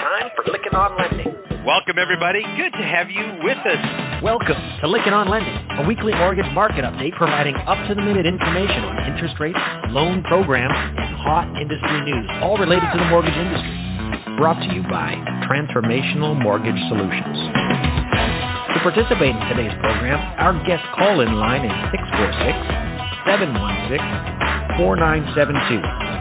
time for Lykken On Lending. Welcome, everybody. Good to have you with us. Welcome to Lykken On Lending, a weekly mortgage market update providing up-to-the-minute information on interest rates, loan programs, and hot industry news, all related to the mortgage industry. Brought to you by Transformational Mortgage Solutions. To participate in today's program, our guest call-in line is 646-716-4972.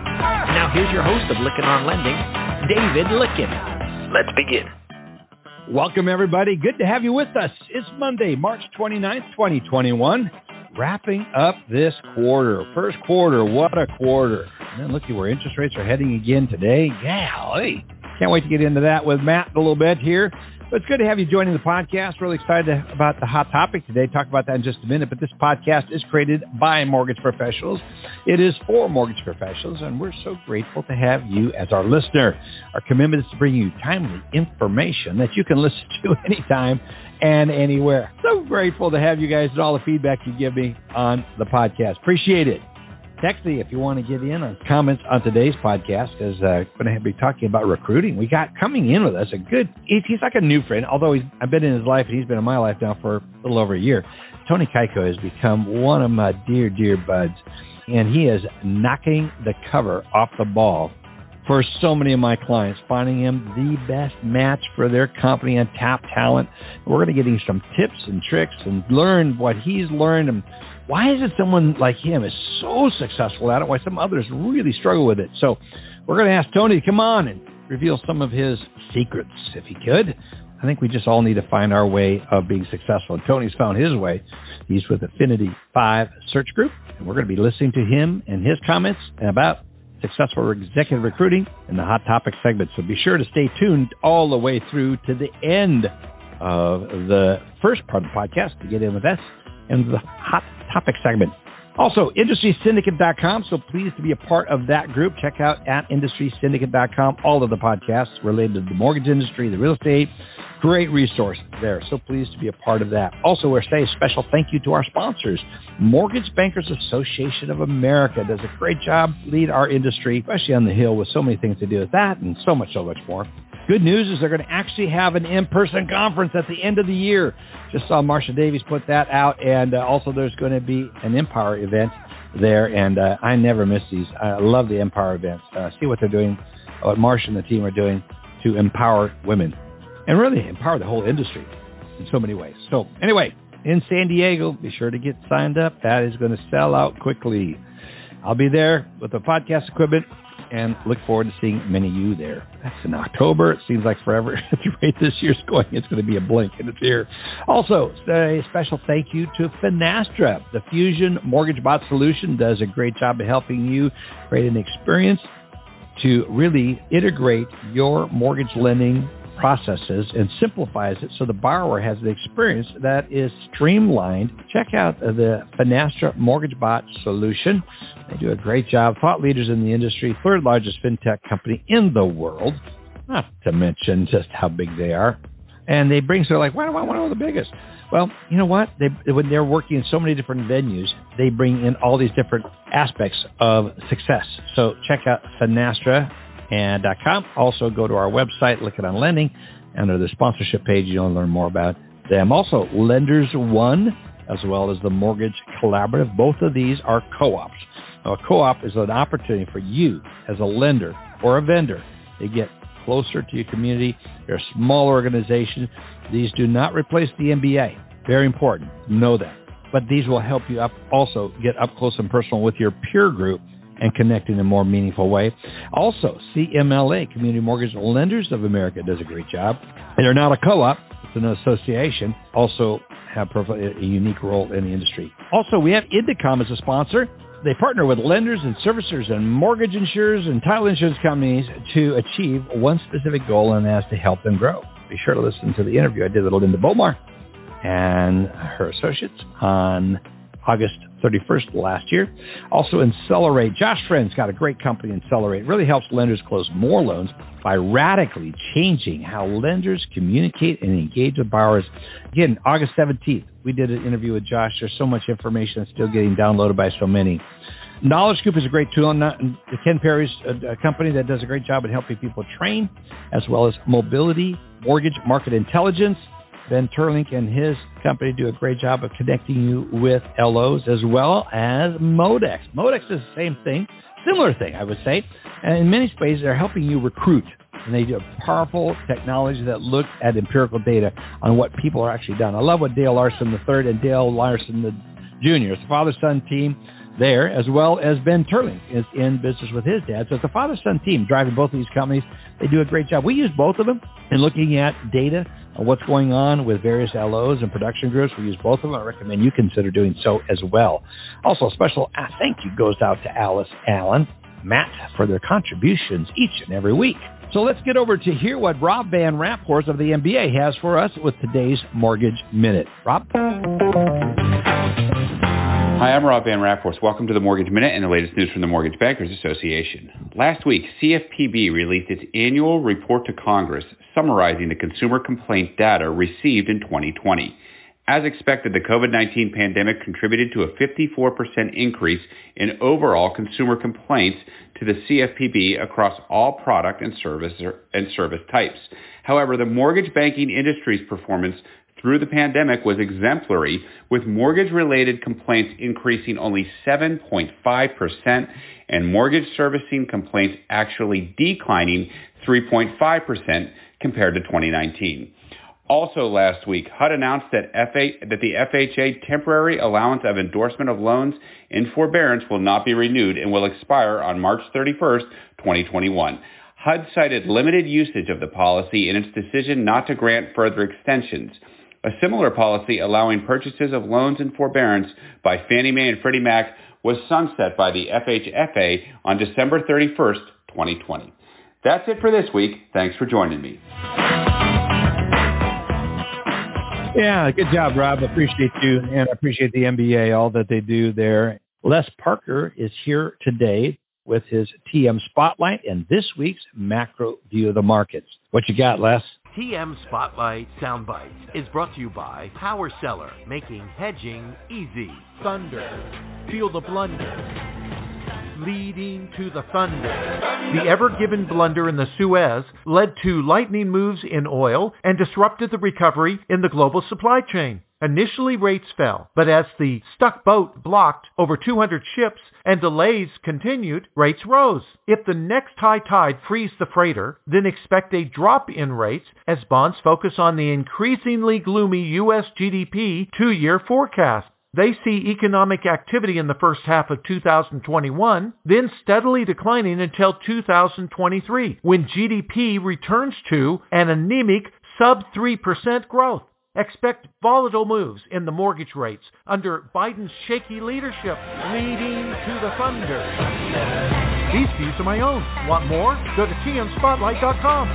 Now here's your host of Lykken On Lending, David Lykken. Let's begin. Welcome, everybody. Good to have you with us. It's Monday, March 29th, 2021. Wrapping up this quarter. First quarter, what a quarter. And then look at where interest rates are heading again today. Golly. Can't wait to get into that with Matt in a little bit here. But it's good to have you joining the podcast. Really excited about the hot topic today. Talk about that in just a minute. But this podcast is created by mortgage professionals. It is for mortgage professionals, and we're so grateful to have you as our listener. Our commitment is to bring you timely information that you can listen to anytime and anywhere. So grateful to have you guys and all the feedback you give me on the podcast. Appreciate it. Text me if you want to get in on comments on today's podcast, because I'm going to be talking about recruiting. We got coming in with us he's like a new friend, although I've been in his life and he's been in my life now for a little over a year. Tony Kaiko has become one of my dear, dear buds, and he is knocking the cover off the ball for so many of my clients, finding him the best match for their company and top talent. We're going to get him some tips and tricks and learn what he's learned and why is it someone like him is so successful at it, why some others really struggle with it. So we're going to ask Tony to come on and reveal some of his secrets, if he could. I think we just all need to find our way of being successful. And Tony's found his way. He's with Affinity 5 Search Group, and we're going to be listening to him and his comments about successful executive recruiting in the Hot Topic segment. So be sure to stay tuned all the way through to the end of the first part of the podcast to get in with us and the Hot Topic segment. Also, IndustrySyndicate.com, so pleased to be a part of that group. Check out at IndustrySyndicate.com all of the podcasts related to the mortgage industry, the real estate. Great resource there. So pleased to be a part of that. Also, we're saying a special thank you to our sponsors. Mortgage Bankers Association of America does a great job, lead our industry, especially on the Hill, with so many things to do with that and so much more. Good news is they're going to actually have an in-person conference at the end of the year. Just saw Marsha Davies put that out, and also there's going to be an Empower event there, and I never miss these. I love the Empower events. See what they're doing, what Marsha and the team are doing to empower women and really empower the whole industry in so many ways. So anyway, in San Diego, be sure to get signed up. That is going to sell out quickly. I'll be there with the podcast equipment, and look forward to seeing many of you there. That's in October. It seems like forever. At the rate this year's going, it's going to be a blink, and it's here. Also, a special thank you to Finastra. The Fusion Mortgage Bot solution does a great job of helping you create an experience to really integrate your mortgage lending processes and simplifies it so the borrower has an experience that is streamlined. Check out the Finastra Mortgage Bot solution. They do a great job. Thought leaders in the industry, third largest fintech company in the world, not to mention just how big they are. And they bring, so like, why do I want to know the biggest? Well, you know what? When they're working in so many different venues, they bring in all these different aspects of success. So check out Finastra.com. Also go to our website, Lykken On Lending, and under the sponsorship page, you'll learn more about them. Also, Lenders One, as well as the Mortgage Collaborative. Both of these are co-ops. Now, a co-op is an opportunity for you as a lender or a vendor to get closer to your community. They're a small organization. These do not replace the MBA. Very important. Know that. But these will help you also get up close and personal with your peer group and connect in a more meaningful way. Also, CMLA, Community Mortgage Lenders of America, does a great job. They're not a co-op. It's an association. Also have a unique role in the industry. Also, we have Indicom as a sponsor. They partner with lenders and servicers and mortgage insurers and title insurance companies to achieve one specific goal, and that's to help them grow. Be sure to listen to the interview I did with Linda Bomar and her associates on August 31st last year. Also, Accelerate. Josh Friend's got a great company, Accelerate. It really helps lenders close more loans by radically changing how lenders communicate and engage with borrowers. Again, August 17th, we did an interview with Josh. There's so much information that's still getting downloaded by so many. Knowledge Scoop is a great tool. Ken Perry's a company that does a great job at helping people train, as well as Mobility Mortgage Market Intelligence. Ben Turlink and his company do a great job of connecting you with LOs as well as Modex. Modex is the same thing, similar thing, I would say. And in many ways, they're helping you recruit. And they do a powerful technology that looks at empirical data on what people are actually done. I love what Dale Larson III and Dale Larson Jr., it's a father-son team there, as well as Ben Turlink is in business with his dad. So it's a father-son team driving both of these companies. They do a great job. We use both of them in looking at data on what's going on with various LOs and production groups. We use both of them. I recommend you consider doing so as well. Also, a special thank you goes out to Alice Allen, Matt, for their contributions each and every week. So let's get over to hear what Rob Van Raphorst of the MBA has for us with today's Mortgage Minute. Rob? Hi, I'm Rob Van Raphorst. Welcome to the Mortgage Minute and the latest news from the Mortgage Bankers Association. Last week, CFPB released its annual report to Congress summarizing the consumer complaint data received in 2020. As expected, the COVID-19 pandemic contributed to a 54% increase in overall consumer complaints to the CFPB across all product and service types. However, the mortgage banking industry's performance through the pandemic was exemplary, with mortgage-related complaints increasing only 7.5% and mortgage servicing complaints actually declining 3.5% compared to 2019. Also last week, HUD announced that the FHA temporary allowance of endorsement of loans in forbearance will not be renewed and will expire on March 31st, 2021. HUD cited limited usage of the policy in its decision not to grant further extensions. A similar policy allowing purchases of loans in forbearance by Fannie Mae and Freddie Mac was sunset by the FHFA on December 31st, 2020. That's it for this week. Thanks for joining me. Yeah, good job, Rob. Appreciate you, and I appreciate the MBA, all that they do there. Les Parker is here today with his TM Spotlight and this week's Macro View of the Markets. What you got, Les? TM Spotlight Soundbites is brought to you by Power Seller, making hedging easy. Thunder, feel the blunder, leading to the thunder. The Ever-Given blunder in the Suez led to lightning moves in oil and disrupted the recovery in the global supply chain. Initially, rates fell, but as the stuck boat blocked over 200 ships and delays continued, rates rose. If the next high tide frees the freighter, then expect a drop in rates as bonds focus on the increasingly gloomy U.S. GDP two-year forecast. They see economic activity in the first half of 2021, then steadily declining until 2023, when GDP returns to an anemic sub-3% growth. Expect volatile moves in the mortgage rates under Biden's shaky leadership, leading to the thunder. These views are my own. Want more? Go to tmspotlight.com.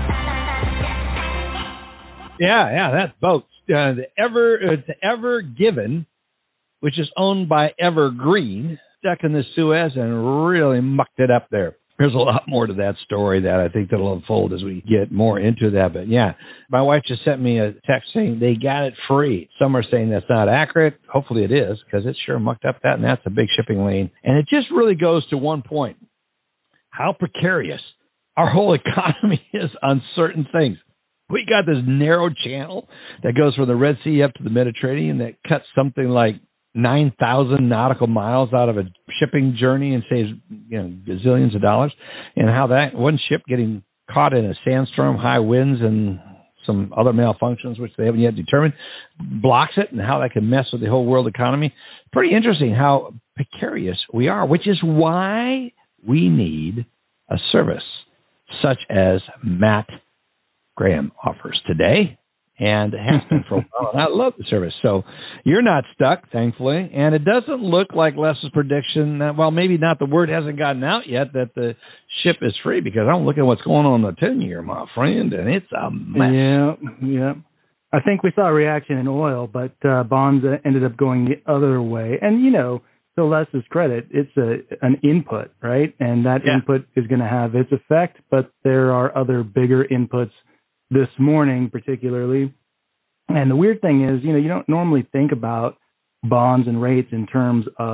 Yeah, that's both. It's Ever-Given, which is owned by Evergreen, stuck in the Suez and really mucked it up there. There's a lot more to that story that I think that'll unfold as we get more into that. But yeah, my wife just sent me a text saying they got it free. Some are saying that's not accurate. Hopefully it is, because it sure mucked up that, and that's a big shipping lane. And it just really goes to one point: how precarious our whole economy is on certain things. We got this narrow channel that goes from the Red Sea up to the Mediterranean that cuts something like 9,000 nautical miles out of a shipping journey and saves, gazillions of dollars. And how that one ship getting caught in a sandstorm, high winds, and some other malfunctions, which they haven't yet determined, blocks it, and how that can mess with the whole world economy. Pretty interesting how precarious we are, which is why we need a service such as Matt Graham offers today. And has been for a while. And I love the service. So you're not stuck, thankfully. And it doesn't look like Les's prediction that, well, maybe not, the word hasn't gotten out yet that the ship is free, because I'm looking at what's going on in the 10-year, my friend, and it's a mess. Yeah. I think we saw a reaction in oil, but bonds ended up going the other way. And, to Les's credit, it's an input, right? And that input is going to have its effect, but there are other bigger inputs this morning particularly. And the weird thing is, you don't normally think about bonds and rates in terms of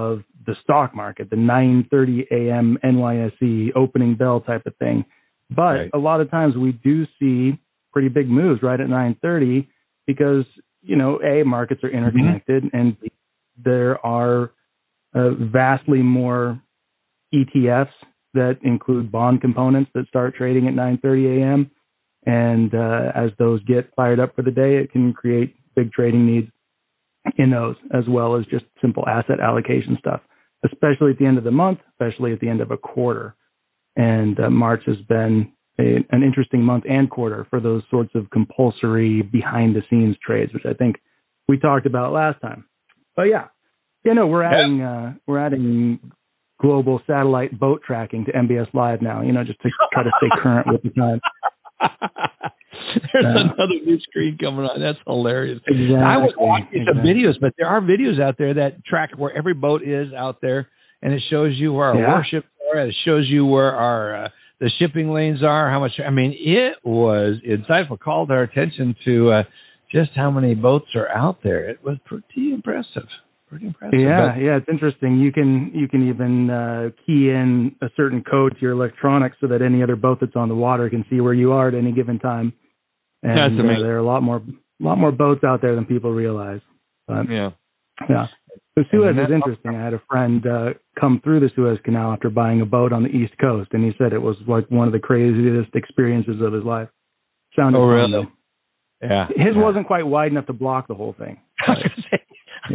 the stock market, the 9:30 a.m. NYSE opening bell type of thing. But a lot of times we do see pretty big moves right at 9:30 because, markets are interconnected and there are vastly more ETFs that include bond components that start trading at 9:30 a.m. And as those get fired up for the day, it can create big trading needs in those, as well as just simple asset allocation stuff, especially at the end of the month, especially at the end of a quarter. And March has been an interesting month and quarter for those sorts of compulsory behind-the-scenes trades, which I think we talked about last time. But we're adding global satellite boat tracking to MBS Live now, just to try to stay current with the time. There's another new screen coming on. That's hilarious. Exactly. I was watching some videos, but there are videos out there that track where every boat is out there, and it shows you where our warships are. It shows you where our the shipping lanes are. How much? I mean, it was insightful. Called our attention to just how many boats are out there. It was pretty impressive. Yeah, it's interesting. You can even key in a certain code to your electronics so that any other boat that's on the water can see where you are at any given time. And that's amazing. There are a lot more boats out there than people realize. But, yeah. The Suez is interesting. I had a friend come through the Suez Canal after buying a boat on the East Coast, and he said it was like one of the craziest experiences of his life. Sounded fun, really? Though. Yeah. His wasn't quite wide enough to block the whole thing. I was going to say.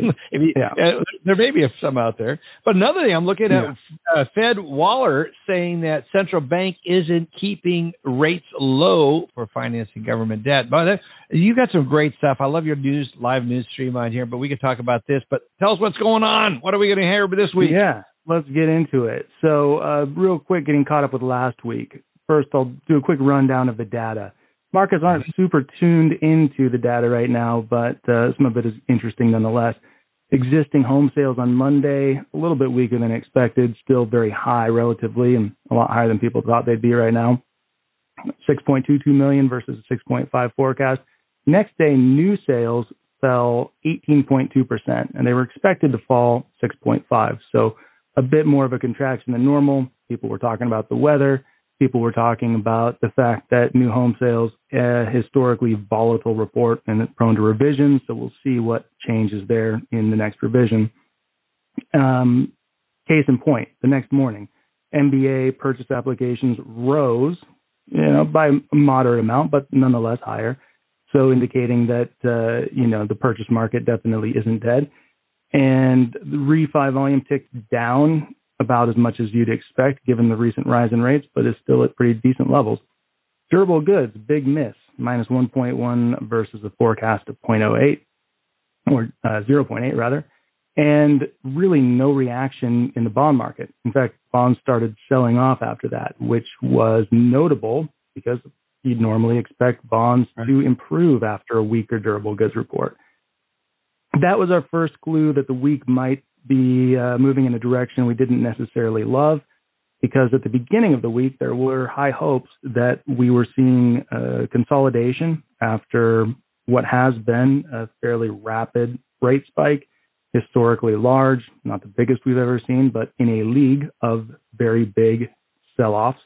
There may be some out there. But another thing I'm looking at, Fed Waller saying that central bank isn't keeping rates low for financing government debt. But you got some great stuff. I love your live news stream on here, but we could talk about this. But tell us what's going on. What are we going to hear this week? Yeah, let's get into it. So real quick, getting caught up with last week. First, I'll do a quick rundown of the data. Markets aren't super tuned into the data right now, but some of it is interesting nonetheless. Existing home sales on Monday, a little bit weaker than expected, still very high relatively and a lot higher than people thought they'd be right now. 6.22 million versus 6.5 forecast. Next day, new sales fell 18.2%, and they were expected to fall 6.5. So a bit more of a contraction than normal. People were talking about the weather. People were talking about the fact that new home sales, historically volatile report and it's prone to revision. So we'll see what changes there in the next revision. Case in point, the next morning, MBA purchase applications rose, by a moderate amount, but nonetheless higher. So indicating that, the purchase market definitely isn't dead. And the refi volume ticked down about as much as you'd expect given the recent rise in rates, but is still at pretty decent levels. Durable goods, big miss, minus 1.1 versus a forecast of 0.08, or 0.8 rather, and really no reaction in the bond market. In fact, bonds started selling off after that, which was notable because you'd normally expect bonds to improve after a weaker durable goods report. That was our first clue that the week might be moving in a direction we didn't necessarily love, because at the beginning of the week, there were high hopes that we were seeing consolidation after what has been a fairly rapid rate spike, historically large, not the biggest we've ever seen, but in a league of very big sell-offs.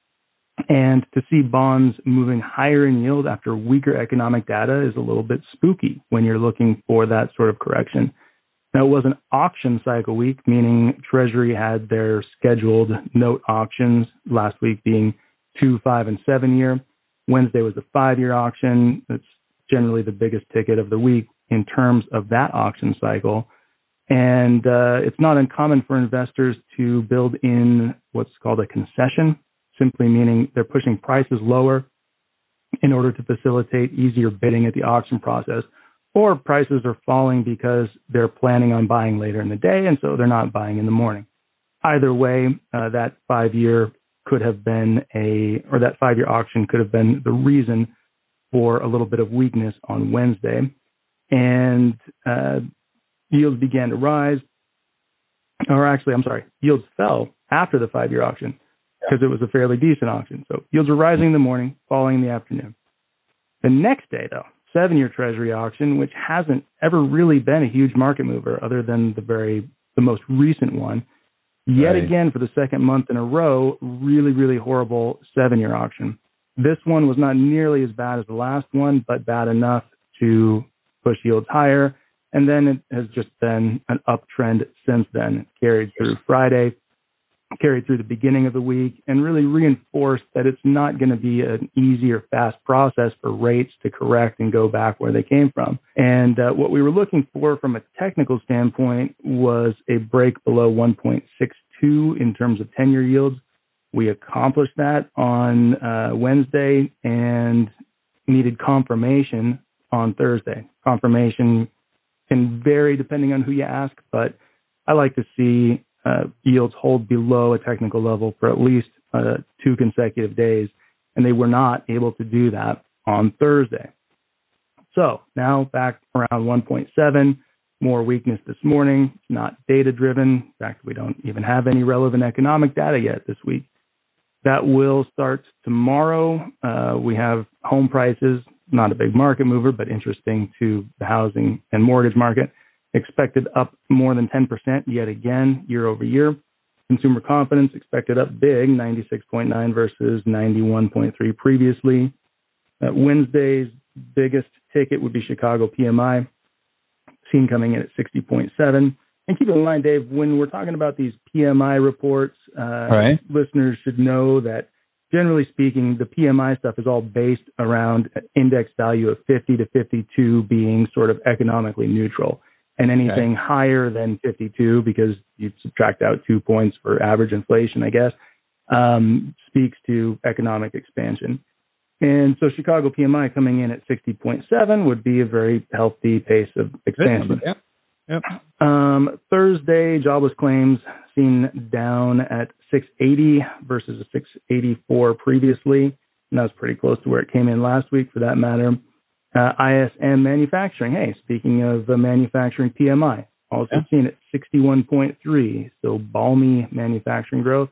And to see bonds moving higher in yield after weaker economic data is a little bit spooky when you're looking for that sort of correction. Now, it was an auction cycle week, meaning Treasury had their scheduled note auctions, last week being 2, 5, and 7 year. Wednesday was the 5-year auction. That's generally the biggest ticket of the week in terms of that auction cycle. And it's not uncommon for investors to build in what's called a concession, simply meaning they're pushing prices lower in order to facilitate easier bidding at the auction process. Or prices are falling because they're planning on buying later in the day, and so they're not buying in the morning. Either way, that 5-year could have been that 5-year auction could have been the reason for a little bit of weakness on Wednesday. And yields began to rise. Yields fell after the 5-year auction because it was a fairly decent auction. So yields were rising in the morning, falling in the afternoon. The next day, though, 7-year Treasury auction, which hasn't ever really been a huge market mover other than the very the most recent one. Yet Right. again, for the second month in a row, really, really horrible 7-year auction. This one was not nearly as bad as the last one, but bad enough to push yields higher. And then it has just been an uptrend since then. It carried through Friday, carried through the beginning of the week, and really reinforced that it's not going to be an easy or fast process for rates to correct and go back where they came from. And what we were looking for from a technical standpoint was a break below 1.62 in terms of 10-year yields. We accomplished that on Wednesday and needed confirmation on Thursday. Confirmation can vary depending on who you ask, but I like to see yields hold below a technical level for at least 2 consecutive days, and they were not able to do that on Thursday. So now back around 1.7, more weakness this morning, not data-driven. In fact, we don't even have any relevant economic data yet this week. That will start tomorrow. We have home prices, not a big market mover, but interesting to the housing and mortgage market, expected up more than 10% yet again year over year. Consumer confidence expected up big, 96.9 versus 91.3 previously. Wednesday's biggest ticket would be Chicago PMI, seen coming in at 60.7. And keep in mind, Dave, when we're talking about these PMI reports, Right. listeners should know that generally speaking, the PMI stuff is all based around an index value of 50 to 52 being sort of economically neutral. And anything higher than 52, because you subtract out 2 points for average inflation, I guess, speaks to economic expansion. And so Chicago PMI coming in at 60.7 would be a very healthy pace of expansion. Yep. Thursday, jobless claims seen down at 680 versus a 684 previously. And that was pretty close to where it came in last week for that matter. ISM manufacturing. Hey, speaking of manufacturing PMI, also seen at 61.3. So balmy manufacturing growth.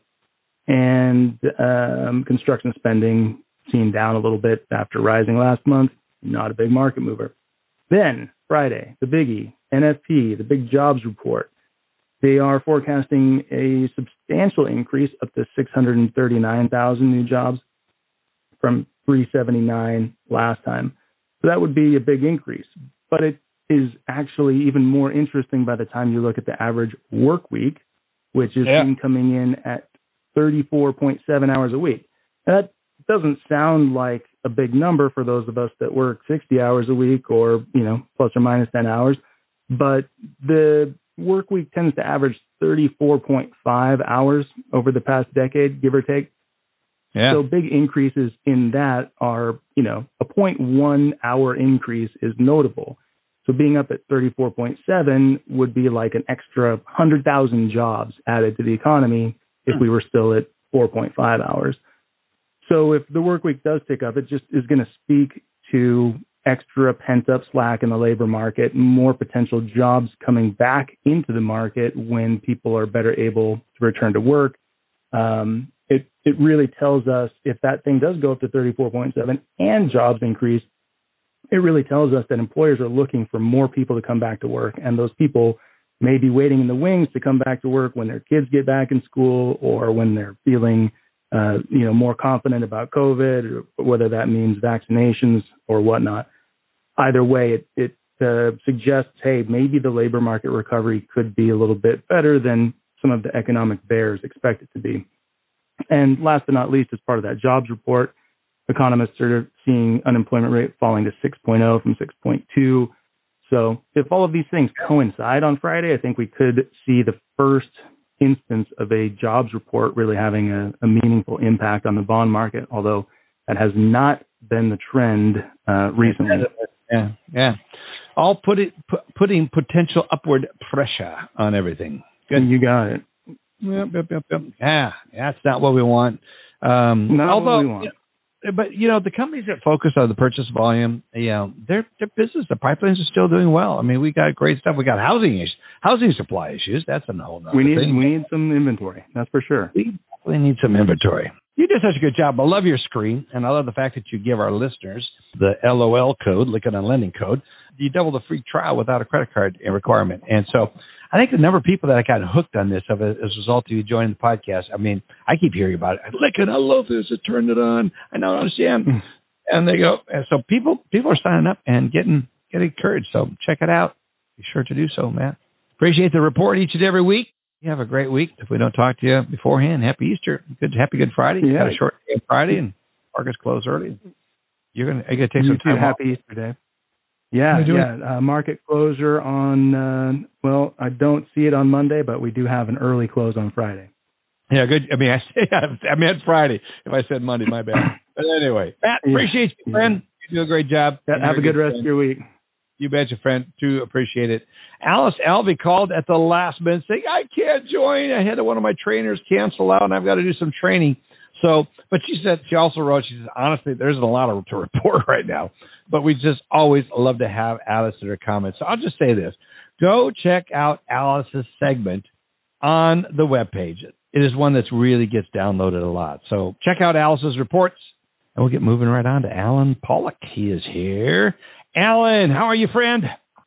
And construction spending seen down a little bit after rising last month. Not a big market mover. Then Friday, the biggie, NFP, the big jobs report. They are forecasting a substantial increase up to 639,000 new jobs from 379 last time. So that would be a big increase. But it is actually even more interesting by the time you look at the average work week, which is seen coming in at 34.7 hours a week. And that doesn't sound like a big number for those of us that work 60 hours a week or, plus or minus 10 hours. But the work week tends to average 34.5 hours over the past decade, give or take. Yeah. So big increases in that are, a 0.1 hour increase is notable. So being up at 34.7 would be like an extra 100,000 jobs added to the economy if we were still at 4.5 hours. So if the work week does tick up, it just is going to speak to extra pent-up slack in the labor market, more potential jobs coming back into the market when people are better able to return to work. It really tells us if that thing does go up to 34.7 and jobs increase, it really tells us that employers are looking for more people to come back to work. And those people may be waiting in the wings to come back to work when their kids get back in school or when they're feeling more confident about COVID, or whether that means vaccinations or whatnot. Either way, it suggests, hey, maybe the labor market recovery could be a little bit better than some of the economic bears expect it to be. And last but not least, as part of that jobs report, economists are seeing unemployment rate falling to 6.0 from 6.2. So if all of these things coincide on Friday, I think we could see the first instance of a jobs report really having a meaningful impact on the bond market, although that has not been the trend recently. Yeah. All putting potential upward pressure on everything. Good. You got it. Yep. Yeah, that's not what we want. Not what we want. But, the companies that focus on the purchase volume, their business, the pipelines are still doing well. I mean, we got great stuff. We got housing supply issues. That's a whole nother thing. We need some inventory. That's for sure. We definitely need some inventory. You did such a good job. I love your screen, and I love the fact that you give our listeners the LOL code, Lykken on Lending code. You double the free trial without a credit card requirement. And so I think the number of people that I got hooked on this as a result of you joining the podcast, I mean, I keep hearing about it. Lykken, I love this. I turned it on. I don't understand. And they go, and so people are signing up and getting encouraged. So check it out. Be sure to do so, Matt. Appreciate the report each and every week. You have a great week. If we don't talk to you beforehand, happy Easter. Happy Good Friday. You got a short day Friday and markets close early. You're gonna take some time off. Happy Easter Day. Yeah. Market closure on, I don't see it on Monday, but we do have an early close on Friday. Yeah, good. I mean, I meant Friday. If I said Monday, my bad. But anyway, Matt, appreciate you, friend. You do a great job. Have a good rest of your week. You betcha, friend. Too appreciate it. Alice Alvey called at the last minute saying, I can't join. I had one of my trainers cancel out, and I've got to do some training. So, but she also wrote, she says, honestly, there isn't a lot to report right now. But we just always love to have Alice in her comments. So I'll just say this. Go check out Alice's segment on the webpage. It is one that really gets downloaded a lot. So check out Alice's reports, and we'll get moving right on to Alan Pollock. He is here. Alan, how are you, friend?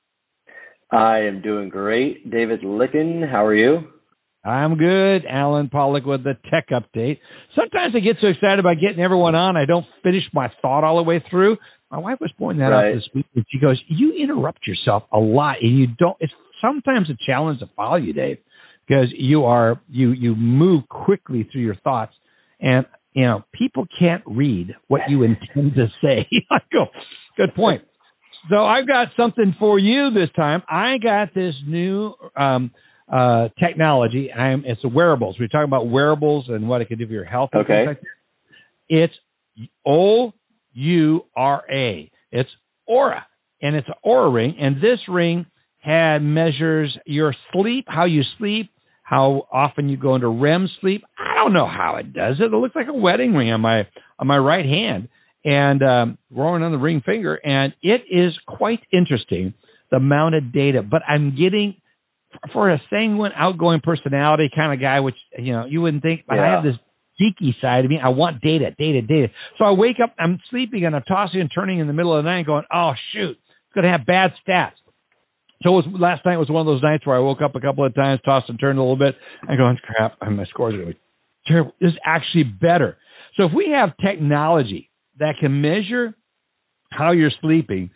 I am doing great. David Lykken, how are you? I'm good. Alan Pollock with the tech update. Sometimes I get so excited about getting everyone on, I don't finish my thought all the way through. My wife was pointing that out this week. She goes, you interrupt yourself a lot, and you don't. It's sometimes a challenge to follow you, Dave, because you move quickly through your thoughts, and people can't read what you intend to say. I go, good point. So I've got something for you this time. I got this new technology. It's a wearables. We're talking about wearables and what it can do for your health. Okay. Like it's Oura. It's Oura, and it's an Oura ring. And this ring measures your sleep, how you sleep, how often you go into REM sleep. I don't know how it does it. It looks like a wedding ring on my right hand. And rolling on the ring finger, and it is quite interesting, the amount of data. But I'm getting, for a sanguine, outgoing personality kind of guy, which, you wouldn't think, but I have this geeky side of me. I want data. So I wake up, I'm sleeping, and I'm tossing and turning in the middle of the night going, oh, shoot, it's going to have bad stats. So last night was one of those nights where I woke up a couple of times, tossed and turned a little bit, and going, crap, my scores are going to be terrible. This is actually better. So if we have technology that can measure how you're sleeping,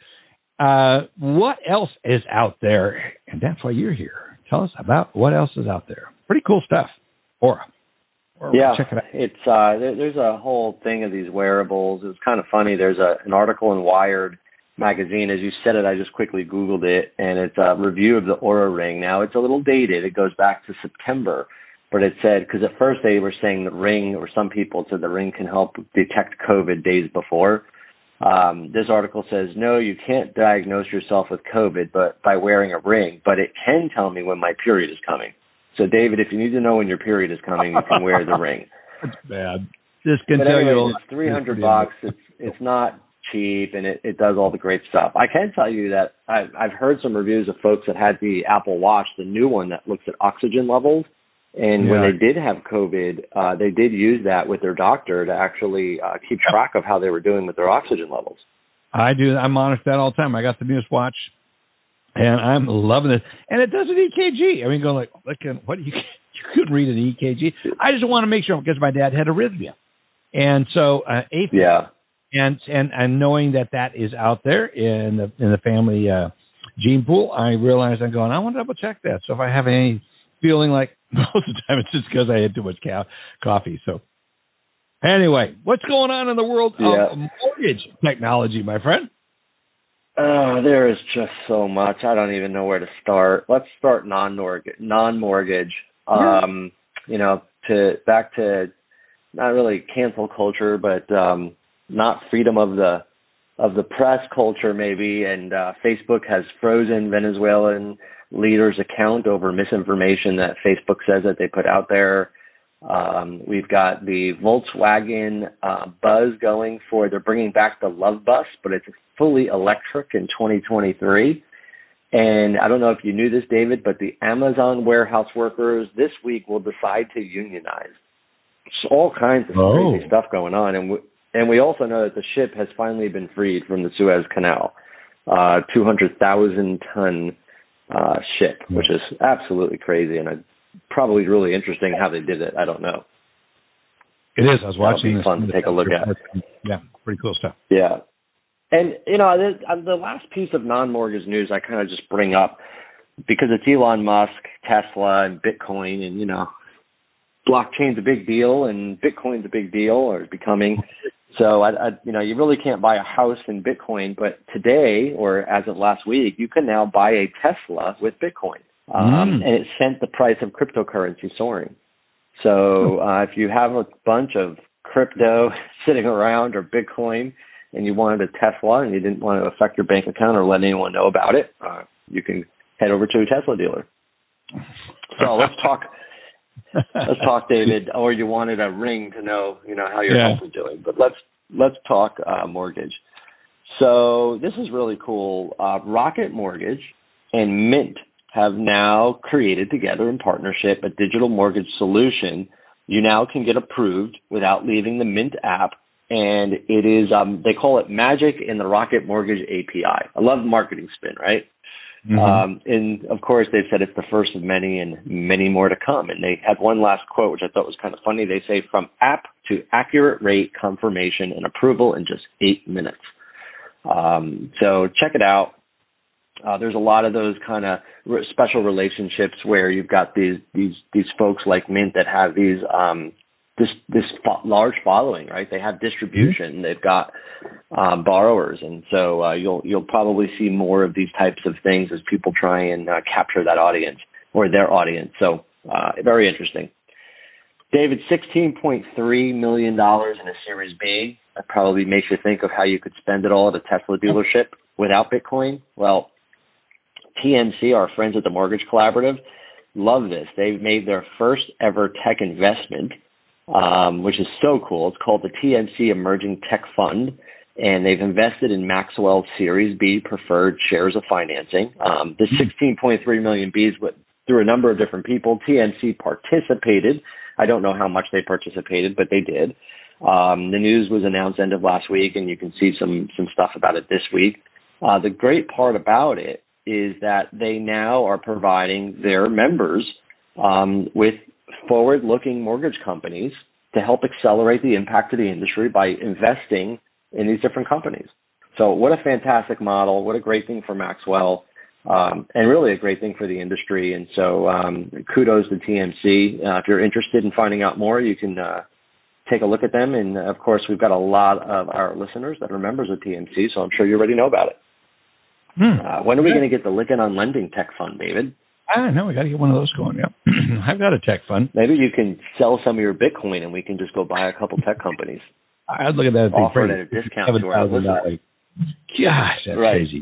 what else is out there? And that's why you're here. Tell us about what else is out there. Pretty cool stuff. Oura. Check it out. It's there's a whole thing of these wearables. It's kind of funny. There's an article in Wired magazine. As you said it, I just quickly Googled it, and it's a review of the Oura Ring. Now, it's a little dated. It goes back to September. But it said, because at first they were saying the ring, or some people said the ring can help detect COVID days before. This article says, no, you can't diagnose yourself with COVID but by wearing a ring, but it can tell me when my period is coming. So, David, if you need to know when your period is coming, you can wear the ring. That's bad. This can tell you. It's $300. It's not cheap, and it does all the great stuff. I can tell you that I've heard some reviews of folks that had the Apple Watch, the new one that looks at oxygen levels. And when they did have COVID, they did use that with their doctor to actually keep track of how they were doing with their oxygen levels. I do. I monitor that all the time. I got the newest watch, and I'm loving it. And it does an EKG. I mean, going like, what? You couldn't read an EKG. I just want to make sure, because my dad had arrhythmia, and so AFib. And knowing that is out there in the family gene pool, I realized I want to double check that. So if I have any feeling like, most of the time it's just because I had too much coffee. So anyway, what's going on in the world of mortgage technology, my friend? There is just so much. I don't even know where to start. Let's start non-mortgage. Back to not really cancel culture, but not freedom of the press culture maybe. And Facebook has frozen Venezuelan leaders' account over misinformation that Facebook says that they put out there. We've got the Volkswagen buzz going they're bringing back the Love Bus, but it's fully electric in 2023. And I don't know if you knew this, David, but the Amazon warehouse workers this week will decide to unionize. Just all kinds of crazy stuff going on. And we also know that the ship has finally been freed from the Suez Canal, 200,000-ton ship, which is absolutely crazy and probably really interesting how they did it. I don't know. It is. I was watching this. Fun to take a look at. Yeah, pretty cool stuff. Yeah. And, the last piece of non-mortgage news I kind of just bring up because it's Elon Musk, Tesla, and Bitcoin, and, blockchain's a big deal and Bitcoin's a big deal or is becoming. So, you really can't buy a house in Bitcoin, but today, or as of last week, you can now buy a Tesla with Bitcoin. And it sent the price of cryptocurrency soaring. So if you have a bunch of crypto sitting around or Bitcoin and you wanted a Tesla and you didn't want to affect your bank account or let anyone know about it, you can head over to a Tesla dealer. So let's talk, David, or you wanted a ring to know, how your health is doing. But let's talk mortgage. So this is really cool. Rocket Mortgage and Mint have now created together in partnership a digital mortgage solution. You now can get approved without leaving the Mint app. And it is, they call it Magic in the Rocket Mortgage API. I love marketing spin, right? Mm-hmm. And of course, they've said it's the first of many and many more to come. And they had one last quote, which I thought was kind of funny. They say, from app to accurate rate confirmation and approval in just 8 minutes. So check it out. There's a lot of those kind of special relationships where you've got these folks like Mint that have these this large following, right? They have distribution, they've got borrowers, and so you'll probably see more of these types of things as people try and capture that audience or their audience. So very interesting. David, $16.3 million in a Series B. That probably makes you think of how you could spend it all at a Tesla dealership without Bitcoin. Well, TMC, our friends at the Mortgage Collaborative, love this. They've made their first ever tech investment, which is so cool. It's called the TMC Emerging Tech Fund, and they've invested in Maxwell Series B preferred shares of financing. The 16.3 million Bs went through a number of different people. TMC participated. I don't know how much they participated, but they did. The news was announced end of last week, and you can see some stuff about it this week. The great part about it is that they now are providing their members with forward-looking mortgage companies to help accelerate the impact of the industry by investing in these different companies. So what a fantastic model. What a great thing for Maxwell, and really a great thing for the industry. And so kudos to TMC. If you're interested in finding out more, you can take a look at them. And, of course, we've got a lot of our listeners that are members of TMC, so I'm sure you already know about it. When are we going to get the Lykken on Lending Tech Fund, David? I know. We got to get one of those going. Yeah, I've got a tech fund. Maybe you can sell some of your Bitcoin, and we can just go buy a couple tech companies. I'd look at that. Offer it at a discount to our listeners. Gosh, that's crazy.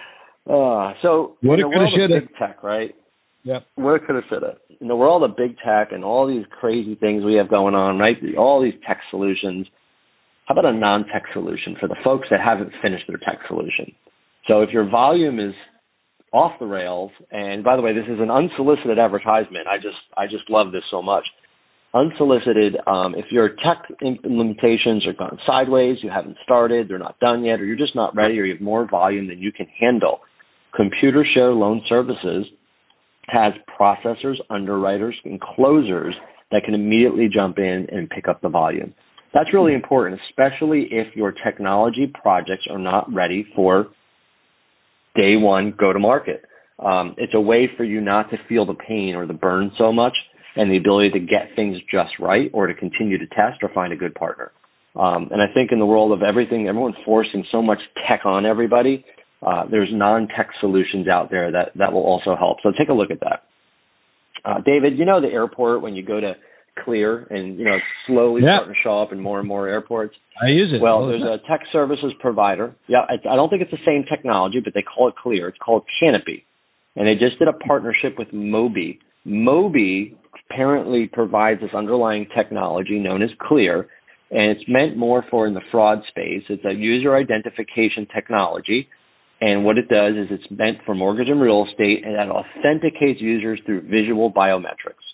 So what in the world of big tech, right? Yep. What could have should have? In the world of big tech and all these crazy things we have going on, right? All these tech solutions. How about a non-tech solution for the folks that haven't finished their tech solution? So if your volume is off the rails, and by the way, this is an unsolicited advertisement. I just love this so much. Unsolicited, if your tech implementations are gone sideways, you haven't started, they're not done yet, or you're just not ready, or you have more volume than you can handle, Computer Share Loan Services has processors, underwriters, and closers that can immediately jump in and pick up the volume. That's really important, especially if your technology projects are not ready for day one go-to-market. It's a way for you not to feel the pain or the burn so much, and the ability to get things just right or to continue to test or find a good partner. And I think in the world of everything, everyone's forcing so much tech on everybody. There's non-tech solutions out there that will also help. So take a look at that. David, you know the airport when you go to Clear and, it's slowly starting to show up in more and more airports? I use it. Well, there's a tech services provider. Yeah, I don't think it's the same technology, but they call it Clear. It's called Canopy. And they just did a partnership with Moby. Moby apparently provides this underlying technology known as Clear, and it's meant more for in the fraud space. It's a user identification technology, and what it does is it's meant for mortgage and real estate, and that authenticates users through visual biometrics.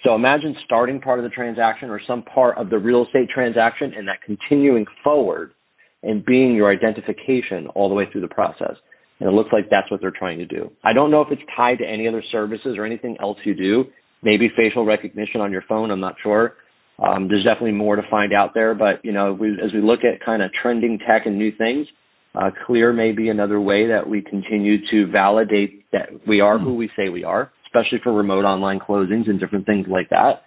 So imagine starting part of the transaction or some part of the real estate transaction and that continuing forward and being your identification all the way through the process. And it looks like that's what they're trying to do. I don't know if it's tied to any other services or anything else you do. Maybe facial recognition on your phone. I'm not sure. There's definitely more to find out there. But, as we look at kind of trending tech and new things, Clear may be another way that we continue to validate that we are who we say we are, especially for remote online closings and different things like that.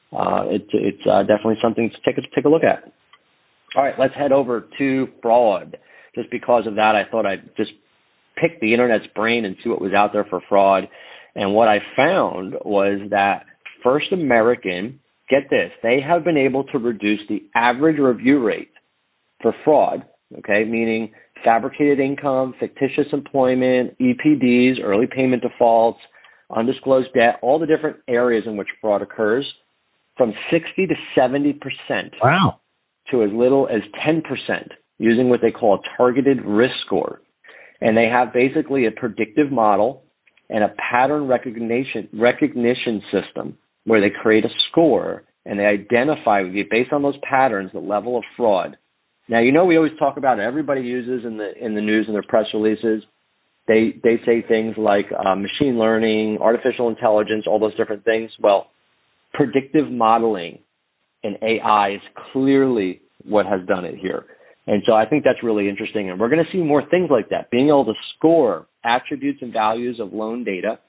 It's definitely something to take a look at. All right, let's head over to fraud. Just because of that, I thought I'd just pick the internet's brain and see what was out there for fraud. And what I found was that First American, get this, they have been able to reduce the average review rate for fraud, okay, meaning fabricated income, fictitious employment, EPDs, early payment defaults, undisclosed debt, all the different areas in which fraud occurs, from 60 to 70%. Wow. To as little as 10% using what they call a targeted risk score. And they have basically a predictive model and a pattern recognition system where they create a score and they identify based on those patterns the level of fraud. Now, we always talk about it. Everybody uses in the news and their press releases. They say things like machine learning, artificial intelligence, all those different things. Well, predictive modeling and AI is clearly what has done it here. And so I think that's really interesting. And we're going to see more things like that, being able to score attributes and values of loan data,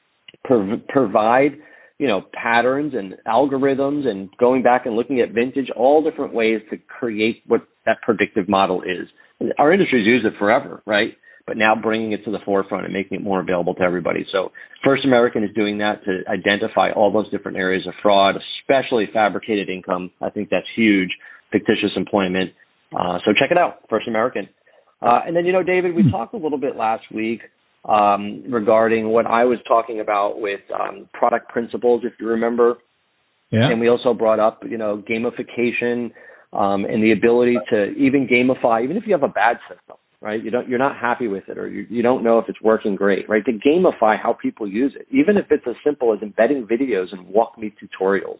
provide, patterns and algorithms and going back and looking at vintage, all different ways to create what that predictive model is. Our industry's used it forever, right? But now bringing it to the forefront and making it more available to everybody. So First American is doing that to identify all those different areas of fraud, especially fabricated income. I think that's huge. Fictitious employment. So check it out, First American. And then, David, we talked a little bit last week regarding what I was talking about with product principles, if you remember. Yeah. And we also brought up, gamification and the ability to even gamify, even if you have a bad system, right? You're not happy with it or you don't know if it's working great, right? To gamify how people use it, even if it's as simple as embedding videos and WalkMe tutorials.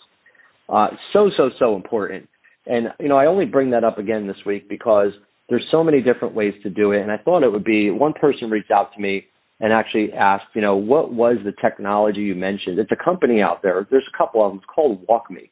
So important. And, I only bring that up again this week because there's so many different ways to do it. And I thought it would be, one person reached out to me and actually asked, what was the technology you mentioned? It's a company out there. There's a couple of them. It's called WalkMe,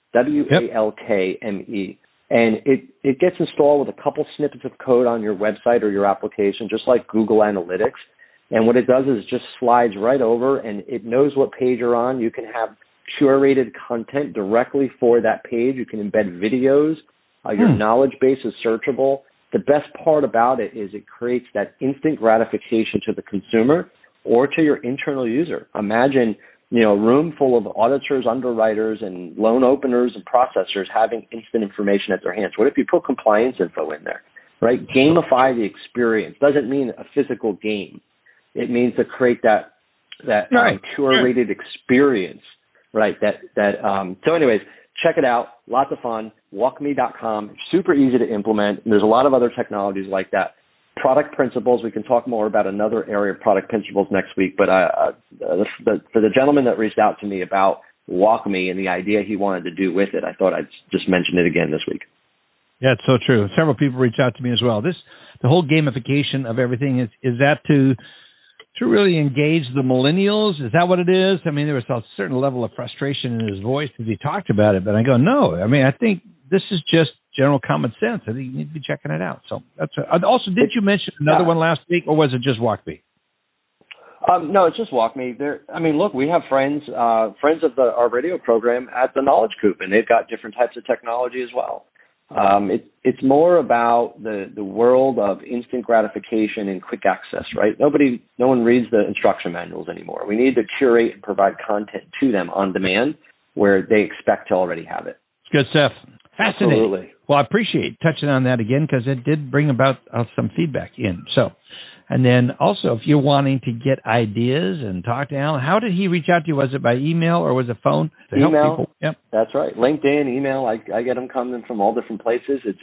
WALKME. And it gets installed with a couple snippets of code on your website or your application, just like Google Analytics. And what it does is just slides right over and it knows what page you're on. You can have curated content directly for that page. You can embed videos. Your knowledge base is searchable. The best part about it is it creates that instant gratification to the consumer or to your internal user. Imagine, a room full of auditors, underwriters, and loan openers and processors having instant information at their hands. What if you put compliance info in there, right? Gamify the experience. Doesn't mean a physical game. It means to create that curated experience. Right. So anyways, check it out. Lots of fun. WalkMe.com. Super easy to implement. And there's a lot of other technologies like that. Product principles. We can talk more about another area of product principles next week. But for the gentleman that reached out to me about WalkMe and the idea he wanted to do with it, I thought I'd just mention it again this week. Yeah, it's so true. Several people reached out to me as well. The whole gamification of everything, is that to really engage the millennials? Is that what it is? I mean, there was a certain level of frustration in his voice as he talked about it, but I go, no. I mean, I think this is just general common sense. I think you need to be checking it out. So also, did you mention another one last week, or was it just WalkMe? No, it's just WalkMe. Look, we have friends of our radio program at the Knowledge Coop, and they've got different types of technology as well. It's more about the world of instant gratification and quick access, right? No one reads the instruction manuals anymore. We need to curate and provide content to them on demand where they expect to already have it. It's good stuff. Fascinating. Absolutely. Well, I appreciate touching on that again because it did bring about some feedback in. So, and then also, if you're wanting to get ideas and talk to Alan, how did he reach out to you? Was it by email or was it phone? Email. Yep. That's right. LinkedIn, email. I get them coming from all different places. It's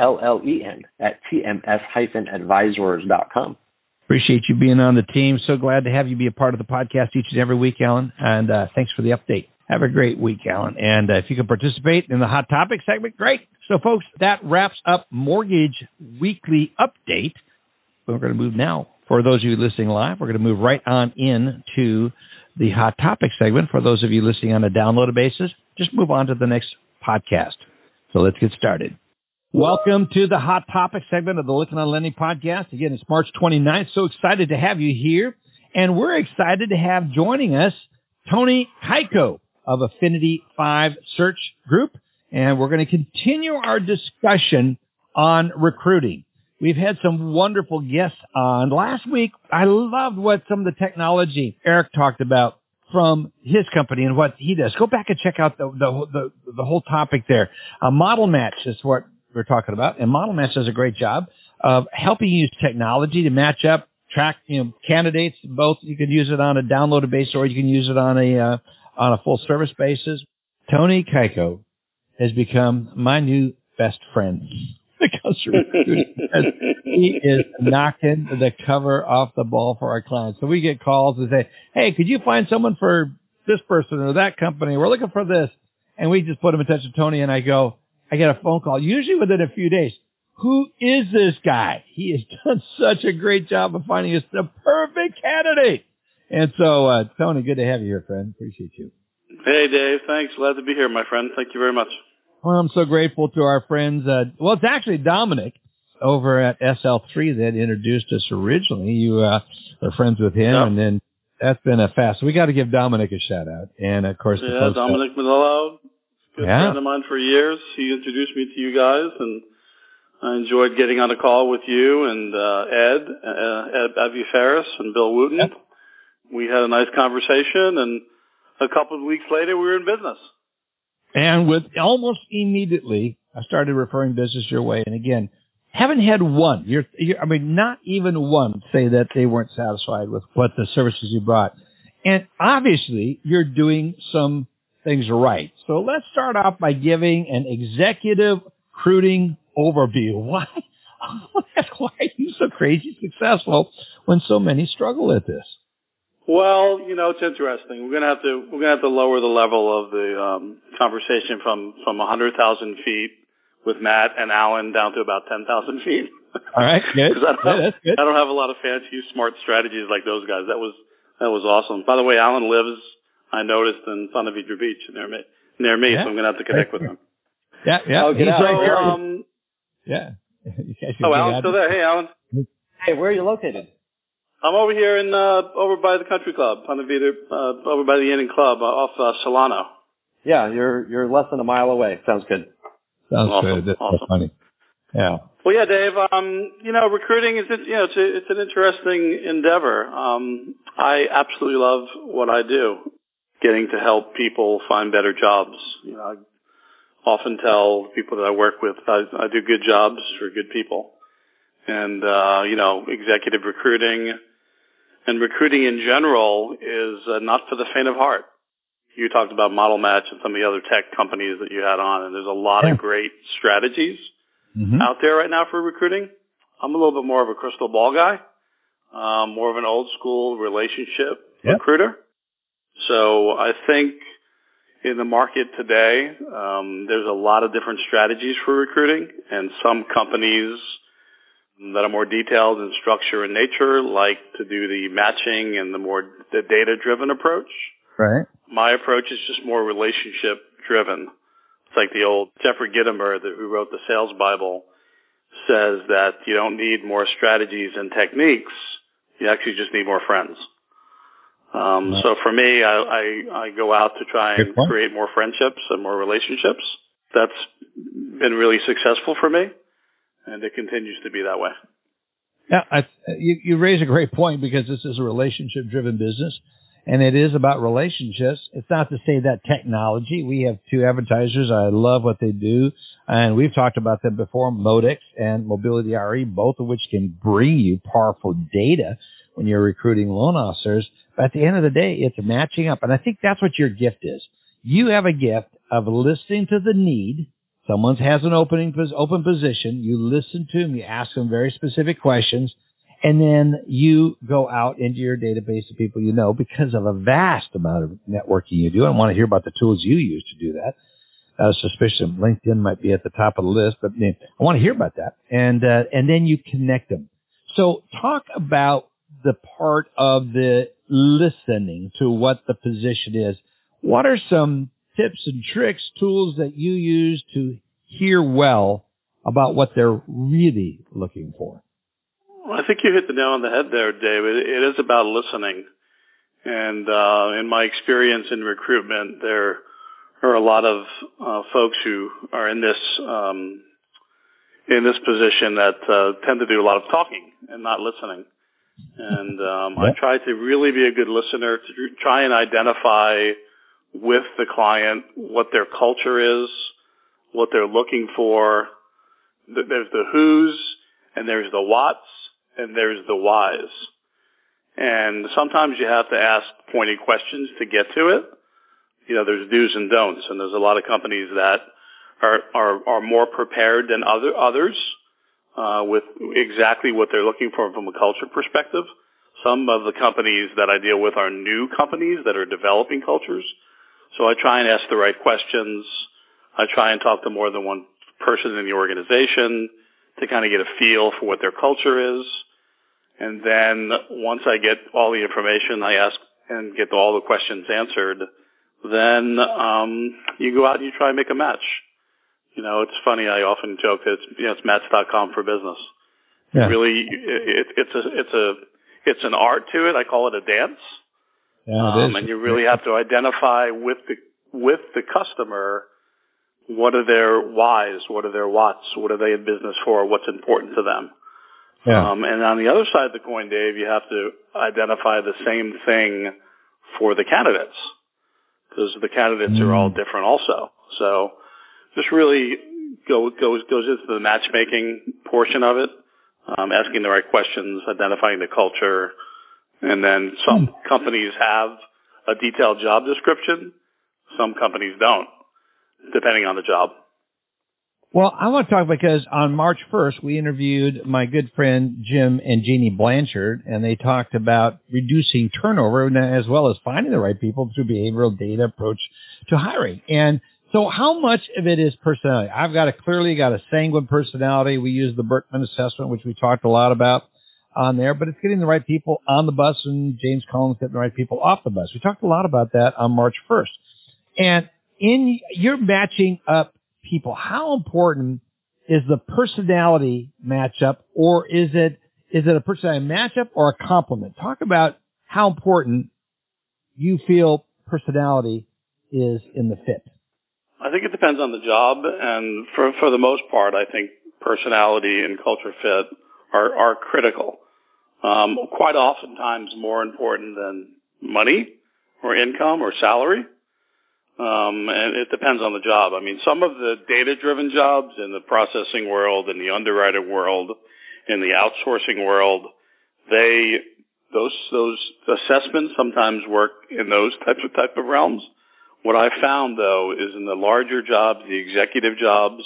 ALLEN@TMS-advisors.com. Appreciate you being on the team. So glad to have you be a part of the podcast each and every week, Alan. And thanks for the update. Have a great week, Alan. And if you can participate in the Hot Topic segment, great. So, folks, that wraps up Mortgage Weekly Update. We're going to move now. For those of you listening live, we're going to move right on in to the Hot Topic segment. For those of you listening on a downloaded basis, just move on to the next podcast. So let's get started. Welcome to the Hot Topic segment of the Lykken on Lending podcast. Again, it's March 29th. So excited to have you here. And we're excited to have joining us Tony Kaiko of Affinity 5 Search Group. And we're going to continue our discussion on recruiting. We've had some wonderful guests on. Last week, I loved what some of the technology Eric talked about from his company and what he does. Go back and check out the whole topic there. Model Match is what we're talking about. And Model Match does a great job of helping you use technology to match up, track candidates. Both you can use it on a downloaded basis or you can use it on a full service basis. Tony Kaiko has become my new best friend. He is knocking the cover off the ball for our clients. So we get calls and say, hey, could you find someone for this person or that company? We're looking for this. And we just put them in touch with Tony, and I get a phone call, usually within a few days. Who is this guy? He has done such a great job of finding us the perfect candidate. And so, Tony, good to have you here, friend. Appreciate you. Hey, Dave. Thanks. Glad to be here, my friend. Thank you very much. Well, I'm so grateful to our friends. It's actually Dominic over at SL3 that introduced us originally. You are friends with him, and then that's been a fast. So we got to give Dominic a shout out. And of course, Dominic Manillo, good friend of mine for years. He introduced me to you guys, and I enjoyed getting on a call with you and Ed Avifaris and Bill Wooten. Yep. We had a nice conversation, and a couple of weeks later, we were in business. And with almost immediately, I started referring business your way. And again, haven't had one, not even one say that they weren't satisfied with what the services you brought. And obviously, you're doing some things right. So let's start off by giving an executive recruiting overview. Why are you so crazy successful when so many struggle at this? Well, it's interesting. We're gonna have to lower the level of the conversation from 100,000 feet with Matt and Alan down to about 10,000 feet. All right, good. I don't have a lot of fancy, smart strategies like those guys. That was awesome. By the way, Alan lives, I noticed, in Ponte Vedra Beach near me, so I'm gonna have to connect with him. Yeah. Oh, He's right here. Yeah. Alan's still there. Hey, Alan. Hey, where are you located? I'm over here over by the country club, Ponte Vedra, over by the Inn and Club off Solano. Yeah, you're less than a mile away. Sounds good. Sounds awesome. good. That's awesome. so funny. Yeah. Well, yeah, Dave. Recruiting is it's an interesting endeavor. I absolutely love what I do, getting to help people find better jobs. I often tell people that I work with I do good jobs for good people, and executive recruiting. And recruiting in general is not for the faint of heart. You talked about Model Match and some of the other tech companies that you had on, and there's a lot of great strategies out there right now for recruiting. I'm a little bit more of a crystal ball guy, more of an old school relationship recruiter. So I think in the market today, there's a lot of different strategies for recruiting, and some companies that are more detailed in structure and nature, like to do the matching and the data-driven approach. Right. My approach is just more relationship-driven. It's like the old Jeffrey Gitomer, who wrote the Sales Bible, says that you don't need more strategies and techniques. You actually just need more friends. So for me, I go out to try and create more friendships and more relationships. That's been really successful for me. And it continues to be that way. Yeah, you raise a great point, because this is a relationship-driven business, and it is about relationships. It's not to say that technology. We have two advertisers. I love what they do, and we've talked about them before, Modex and Mobility RE, both of which can bring you powerful data when you're recruiting loan officers. But at the end of the day, it's matching up, and I think that's what your gift is. You have a gift of listening to the need. Someone has an open position. You listen to them. You ask them very specific questions, And then you go out into your database of people you know because of a vast amount of networking you do. I want to hear about the tools you use to do that. Suspicion LinkedIn might be at the top of the list, but I want to hear about that. And then you connect them. So talk about the part of the listening to what the position is. What are some tips and tricks, tools that you use to hear well about what they're really looking for? Well, I think you hit the nail on the head there, David. It is about listening. And in my experience in recruitment, there are a lot of folks who are in this position that tend to do a lot of talking and not listening. And I try to really be a good listener, to try and identify with the client what their culture is, what they're looking for. There's the who's, and there's the what's, and there's the why's. And sometimes you have to ask pointed questions to get to it. You know, there's do's and don'ts, and there's a lot of companies that are more prepared than others with exactly what they're looking for from a culture perspective. Some of the companies that I deal with are new companies that are developing cultures. So I try and ask the right questions. I try and talk to more than one person in the organization to kind of get a feel for what their culture is. And then once I get all the information I ask and get all the questions answered, then you go out and you try and make a match. You know, it's funny. I often joke that it's Match.com for business. Yeah. Really, it's an art to it. I call it a dance. Yeah, it is. And you really have to identify with the customer, what are their whys, what are their whats, what are they in business for, what's important to them. Yeah. And on the other side of the coin, Dave, you have to identify the same thing for the candidates, because the candidates are all different also. So just really goes into the matchmaking portion of it, asking the right questions, identifying the culture, and then some companies have a detailed job description. Some companies don't, depending on the job. Well, I want to talk because on March 1st, we interviewed my good friend Jim and Jeannie Blanchard, and they talked about reducing turnover as well as finding the right people through behavioral data approach to hiring. And so how much of it is personality? I've clearly got a sanguine personality. We use the Berkman assessment, which we talked a lot about on there, but it's getting the right people on the bus, and James Collins getting the right people off the bus. We talked a lot about that on March 1st. And you're matching up people. How important is the personality matchup, or is it a personality matchup or a complement? Talk about how important you feel personality is in the fit. I think it depends on the job, and for the most part, I think personality and culture fit are critical. Quite oftentimes more important than money or income or salary. And it depends on the job. I mean, some of the data-driven jobs in the processing world, in the underwriter world, in the outsourcing world, those assessments sometimes work in those type of realms. What I found, though, is in the larger jobs, the executive jobs,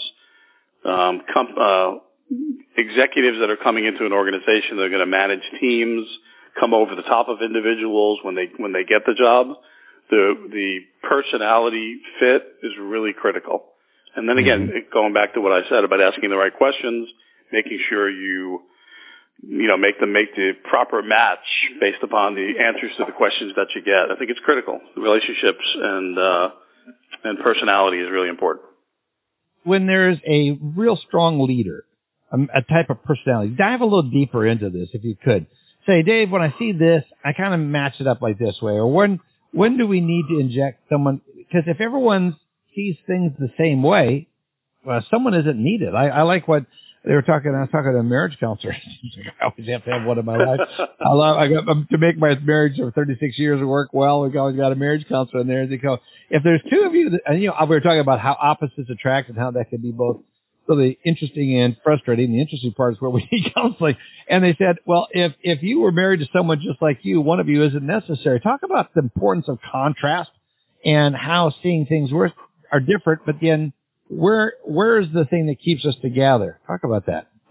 executives that are coming into an organization that are going to manage teams, come over the top of individuals when they get the job. The personality fit is really critical. And then again, going back to what I said about asking the right questions, making sure you make the proper match based upon the answers to the questions that you get. I think it's critical. The relationships and personality is really important. When there's a real strong leader, a type of personality, dive a little deeper into this if you could. Say, Dave, when I see this, I kind of match it up like this way. Or when do we need to inject someone? Because if everyone sees things the same way, well, someone isn't needed. I like what they were talking. I was talking to a marriage counselor. I always have to have one in my life. To make my marriage of 36 years work well. We always got a marriage counselor in there. They go, if there's two of you, and we were talking about how opposites attract and how that could be both really interesting and frustrating. The interesting part is where we need counseling. And they said, well, if you were married to someone just like you, one of you isn't necessary. Talk about the importance of contrast and how seeing things are different, but then where is the thing that keeps us together? Talk about that.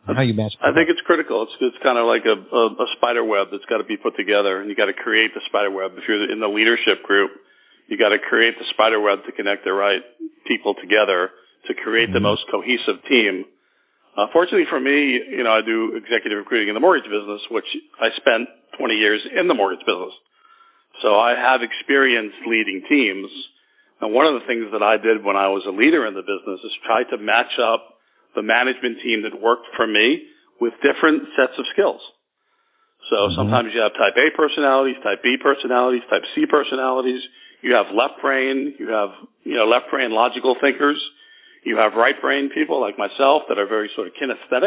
How you match people? I think it's critical. It's kind of like a spider web that's got to be put together, and you got to create the spider web. If you're in the leadership group, you got to create the spider web to connect the right people together to create the most cohesive team. Fortunately for me, I do executive recruiting in the mortgage business, which I spent 20 years in the mortgage business. So I have experience leading teams. And one of the things that I did when I was a leader in the business is try to match up the management team that worked for me with different sets of skills. So sometimes you have type A personalities, type B personalities, type C personalities. You have left brain, you have, left brain logical thinkers. You have right brain people like myself that are very sort of kinesthetic.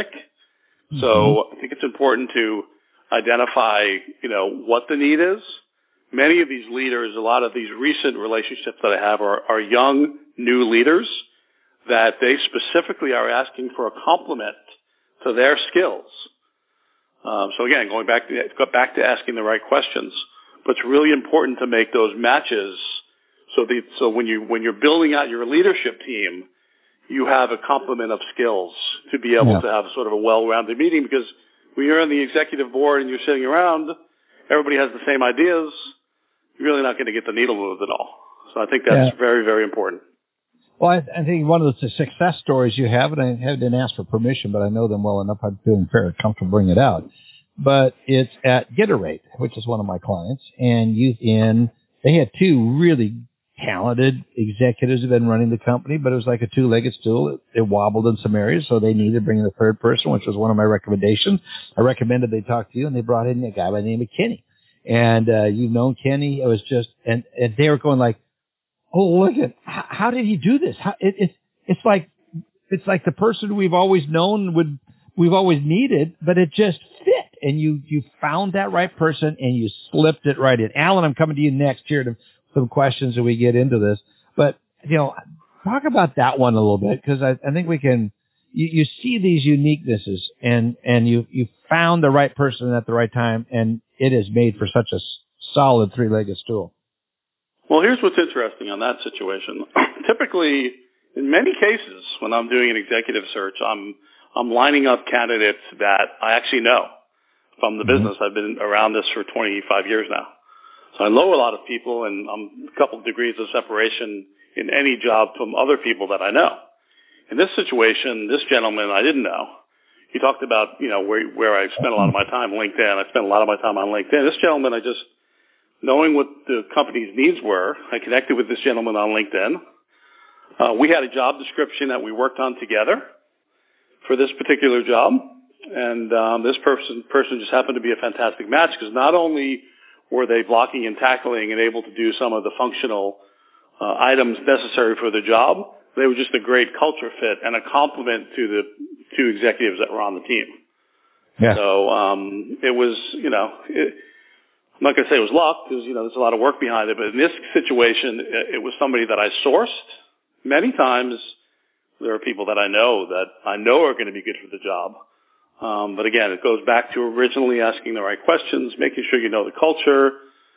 So I think it's important to identify, what the need is. Many of these leaders, a lot of these recent relationships that I have are young, new leaders that they specifically are asking for a complement to their skills. So again, going back to asking the right questions, but it's really important to make those matches so when you're building out your leadership team, you have a complement of skills to be able to have sort of a well-rounded meeting, because when you're on the executive board and you're sitting around, everybody has the same ideas, you're really not going to get the needle moved at all. So I think that's very, very important. Well, I think one of the success stories you have, and I didn't ask for permission, but I know them well enough, I'm feeling very comfortable bringing it out. But it's at Geterate, which is one of my clients, and they had two really talented executives who had been running the company, but it was like a two-legged stool. It wobbled in some areas, so they needed to bring in a third person, which was one of my recommendations. I recommended they talk to you, and they brought in a guy by the name of Kenny. And you've known Kenny. It was just, and they were going like, oh, look at, how did he do this? It's like the person we've always known we've always needed, but it just fit. And you found that right person and you slipped it right in. Alan, I'm coming to you next here to some questions as we get into this. But, talk about that one a little bit, because I think we can, you see these uniquenesses and you found the right person at the right time, and it is made for such a solid three-legged stool. Well, here's what's interesting on that situation. Typically, in many cases, when I'm doing an executive search, I'm lining up candidates that I actually know from the business. I've been around this for 25 years now. So I know a lot of people, and I'm a couple of degrees of separation in any job from other people that I know. In this situation, this gentleman I didn't know. He talked about, where I spent a lot of my time, LinkedIn. I spent a lot of my time on LinkedIn. This gentleman, knowing what the company's needs were, I connected with this gentleman on LinkedIn. We had a job description that we worked on together for this particular job. And this person just happened to be a fantastic match, because not only were they blocking and tackling and able to do some of the functional items necessary for the job, they were just a great culture fit and a complement to the two executives that were on the team. Yeah. So it was, I'm not going to say it was luck, because, there's a lot of work behind it. But in this situation, it was somebody that I sourced. Many times there are people that I know are going to be good for the job. But again, it goes back to originally asking the right questions, making sure you know the culture.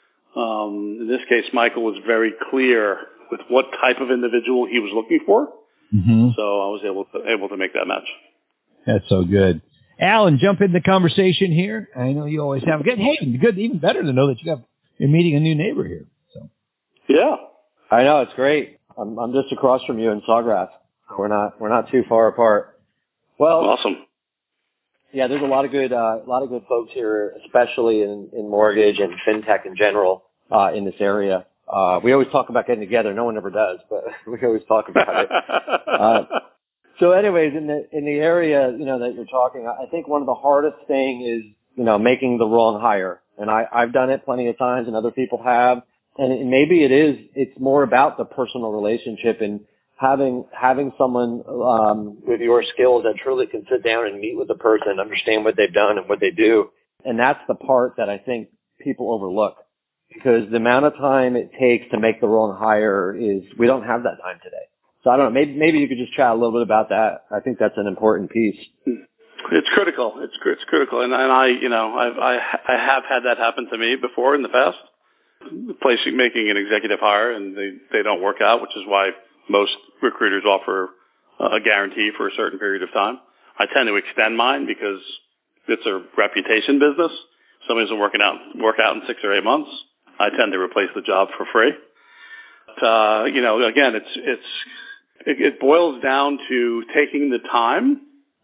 In this case, Michael was very clear with what type of individual he was looking for. So I was able to make that match. That's so good. Alan, jump in the conversation here. I know you always have good. Hey, good, even better to know that you're meeting a new neighbor here. So. Yeah, I know, it's great. I'm just across from you in Sawgrass. We're not too far apart. Well, awesome. Yeah, there's a lot of good folks here, especially in mortgage and fintech in general, in this area. We always talk about getting together. No one ever does, but we always talk about it. So anyways, in the area, that you're talking, I think one of the hardest thing is, making the wrong hire. And I've done it plenty of times, and other people have. And maybe it's more about the personal relationship and having someone with your skills that truly can sit down and meet with the person, understand what they've done and what they do. And that's the part that I think people overlook, because the amount of time it takes to make the wrong hire we don't have that time today. So I don't know, maybe you could just chat a little bit about that. I think that's an important piece. It's critical. It's critical. And I have had that happen to me before in the past, making an executive hire, and they don't work out, which is why most recruiters offer a guarantee for a certain period of time. I tend to extend mine because it's a reputation business. Somebody doesn't work out in 6 or 8 months, I tend to replace the job for free. But, again, it boils down to taking the time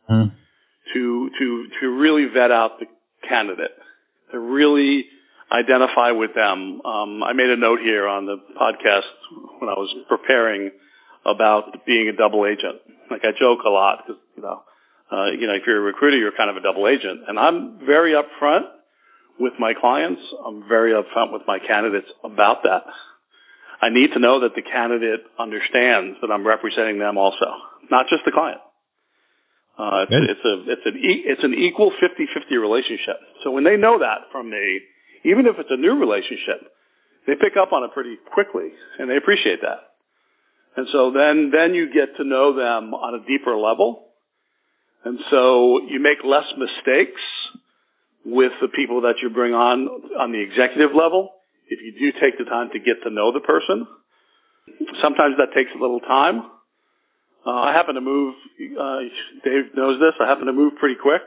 to really vet out the candidate, to really identify with them. I made a note here on the podcast when I was preparing about being a double agent. Like, I joke a lot because, if you're a recruiter, you're kind of a double agent. And I'm very upfront with my clients. I'm very upfront with my candidates about that. I need to know that the candidate understands that I'm representing them also, not just the client. It's an equal 50-50 relationship. So when they know that from me, even if it's a new relationship, they pick up on it pretty quickly, and they appreciate that. And so then you get to know them on a deeper level, and so you make less mistakes with the people that you bring on the executive level if you do take the time to get to know the person. Sometimes that takes a little time. I happen to move, Dave knows this, I happen to move pretty quick.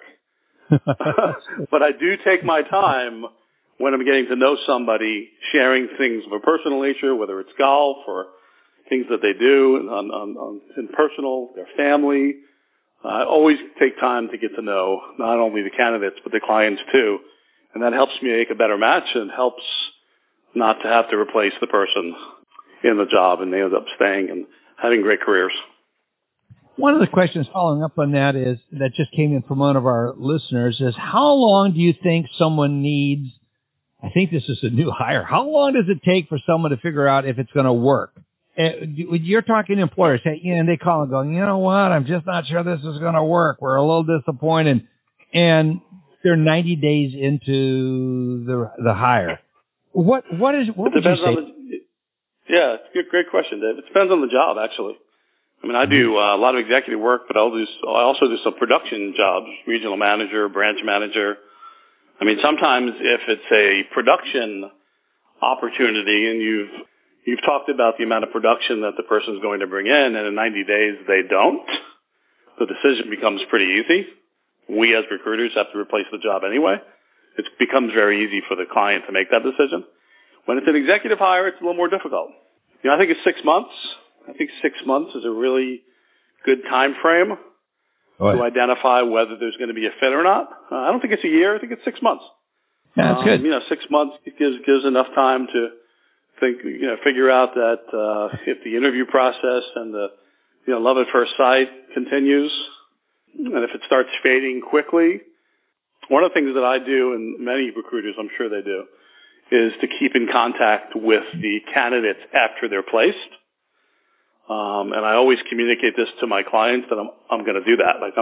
But I do take my time when I'm getting to know somebody, sharing things of a personal nature, whether it's golf or things that they do in personal, their family. I always take time to get to know not only the candidates, but the clients too. And that helps me make a better match and helps not to have to replace the person in the job, and they end up staying and having great careers. One of the questions following up on that just came in from one of our listeners is, how long do you think someone needs? I think this is a new hire. How long does it take for someone to figure out if it's going to work? You're talking to employers, and they call and go, you know what? I'm just not sure this is going to work. We're a little disappointed. And they're 90 days into the hire. What would you say? Yeah, it's a great question, Dave. It depends on the job, actually. I mean, I do a lot of executive work, but I also do some production jobs, regional manager, branch manager. I mean, sometimes if it's a production opportunity and you've talked about the amount of production that the person's going to bring in, and in 90 days they don't, the decision becomes pretty easy. We as recruiters have to replace the job anyway. It becomes very easy for the client to make that decision. When it's an executive hire, it's a little more difficult. I think it's 6 months. I think 6 months is a really good time frame to identify whether there's going to be a fit or not. I don't think it's a year. I think it's 6 months. Yeah, that's good. 6 months gives enough time to think, figure out that if the interview process and the love at first sight continues, and if it starts fading quickly. One of the things that I do, and many recruiters, I'm sure they do, is to keep in contact with the candidates after they're placed. And I always communicate this to my clients that I'm going to do that. Like,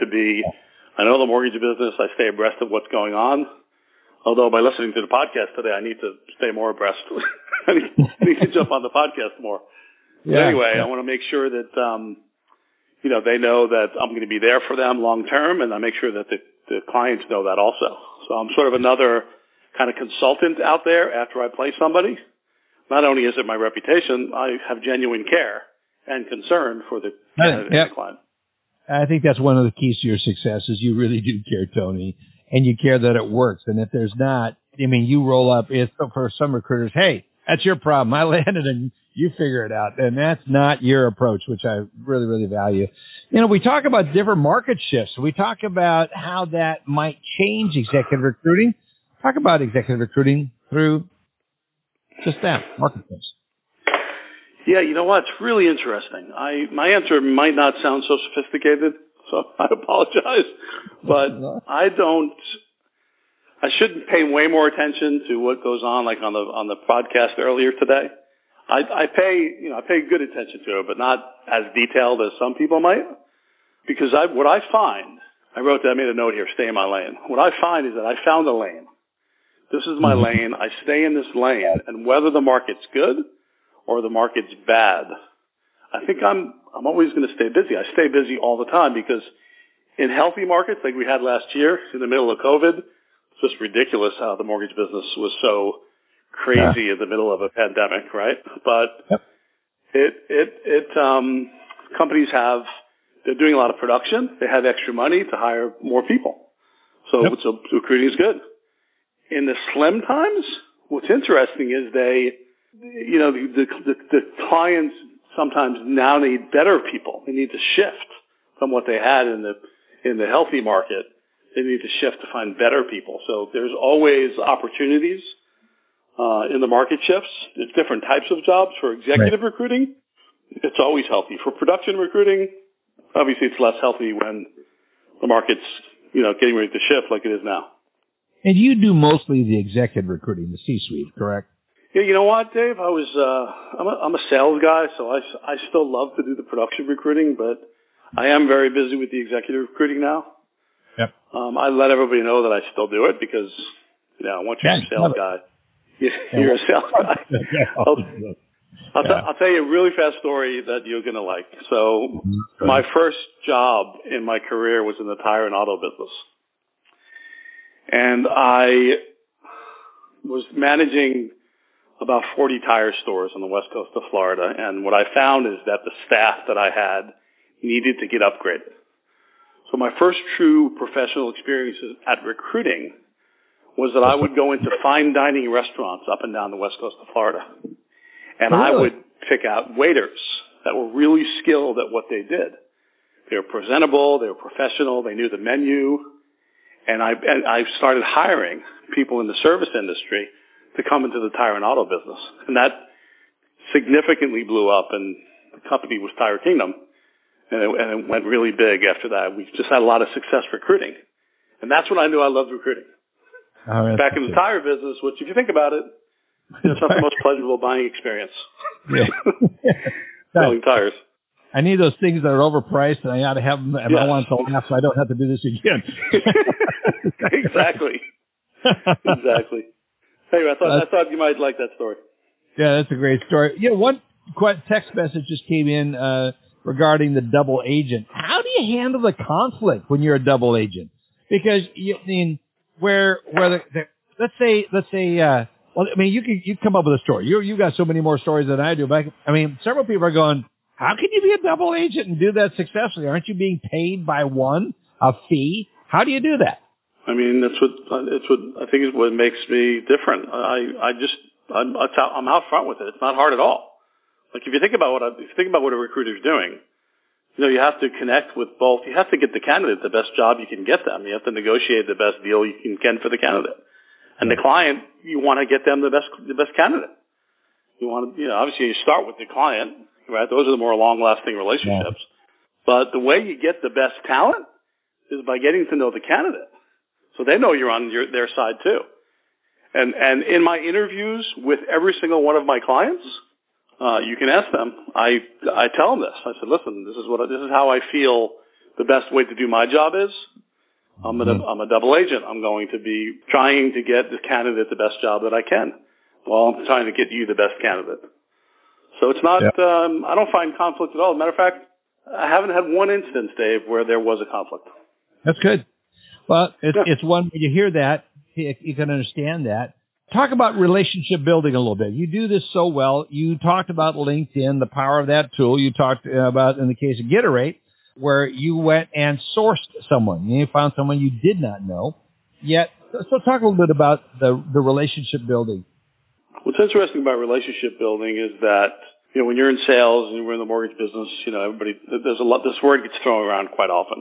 I know the mortgage business, I stay abreast of what's going on. Although by listening to the podcast today, I need to stay more abreast. I need to jump on the podcast more. Yeah. But anyway, I want to make sure that, they know that I'm going to be there for them long term, and I make sure that the clients know that also. So I'm sort of another kind of consultant out there after I place somebody. Not only is it my reputation, I have genuine care and concern for the candidate and the client. I think that's one of the keys to your success is you really do care, Tony, and you care that it works. And if there's not, you roll up. It's for some recruiters, hey, that's your problem. I landed and you figure it out. And that's not your approach, which I really, really value. We talk about different market shifts. We talk about how that might change executive recruiting. Talk about executive recruiting through just that, marketplace. Yeah, you know what? It's really interesting. My answer might not sound so sophisticated, so I apologize. But I should pay way more attention to what goes on, like on the podcast earlier today. I pay good attention to it, but not as detailed as some people might. Because what I find, I made a note here, stay in my lane. What I find is that I found a lane. This is my lane. I stay in this lane, and whether the market's good or the market's bad, I think I'm always going to stay busy. I stay busy all the time because in healthy markets like we had last year in the middle of COVID, it's just ridiculous how the mortgage business was so crazy in the middle of a pandemic, right? But companies have they're doing a lot of production. They have extra money to hire more people. So recruiting is good. In the slim times, what's interesting is the clients sometimes now need better people. They need to shift from what they had in the healthy market. They need to shift to find better people. So there's always opportunities in the market shifts. There's different types of jobs. For executive recruiting, it's always healthy. For production recruiting, obviously it's less healthy when the market's getting ready to shift like it is now. And you do mostly the executive recruiting, the C-suite, correct? Yeah, you know what, Dave? I'm a sales guy, so I still love to do the production recruiting, but I am very busy with the executive recruiting now. Yep. I let everybody know that I still do it because, once you're a sales guy, you're a sales guy. I'll tell you a really fast story that you're going to like. So my first job in my career was in the tire and auto business. And I was managing about 40 tire stores on the west coast of Florida. And what I found is that the staff that I had needed to get upgraded. So my first true professional experience at recruiting was that I would go into fine dining restaurants up and down the west coast of Florida. And I would pick out waiters that were really skilled at what they did. They were presentable, they were professional, they knew the menu. And I started hiring people in the service industry to come into the tire and auto business. And that significantly blew up, and the company was Tire Kingdom. And it went really big after that. We just had a lot of success recruiting. And that's when I knew I loved recruiting. Back in the tire business, which if you think about it, it's not the most pleasurable buying experience. Selling tires. I need those things that are overpriced, and I ought to have them, and I want to laugh so I don't have to do this again. Exactly. Anyway, I thought you might like that story. Yeah, that's a great story. One text message just came in regarding the double agent. How do you handle the conflict when you're a double agent? Because you come up with a story. You got so many more stories than I do. But several people are going, how can you be a double agent and do that successfully? Aren't you being paid by a fee? How do you do that? That's what I think is what makes me different. I'm out front with it. It's not hard at all. Like if you think about what a recruiter's doing, you have to connect with both. You have to get the candidate the best job you can get them. You have to negotiate the best deal you can get for the candidate. And the client, you want to get them the best candidate. You want to, obviously you start with the client, right? Those are the more long-lasting relationships. Yeah. But the way you get the best talent is by getting to know the candidate. So they know you're on their side too. And in my interviews with every single one of my clients, you can ask them. I tell them this. I said, listen, this is how I feel the best way to do my job is. I'm a double agent. I'm going to be trying to get the candidate the best job that I can. Well, I'm trying to get you the best candidate. So it's not, I don't find conflict at all. As a matter of fact, I haven't had one instance, Dave, where there was a conflict. That's good. Well, it's one, when you hear that, you can understand that. Talk about relationship building a little bit. You do this so well. You talked about LinkedIn, the power of that tool. You talked about, in the case of Geterate, where you went and sourced someone. You found someone you did not know. Yet, so talk a little bit about the relationship building. What's interesting about relationship building is that, when you're in sales and we're in the mortgage business, this word gets thrown around quite often.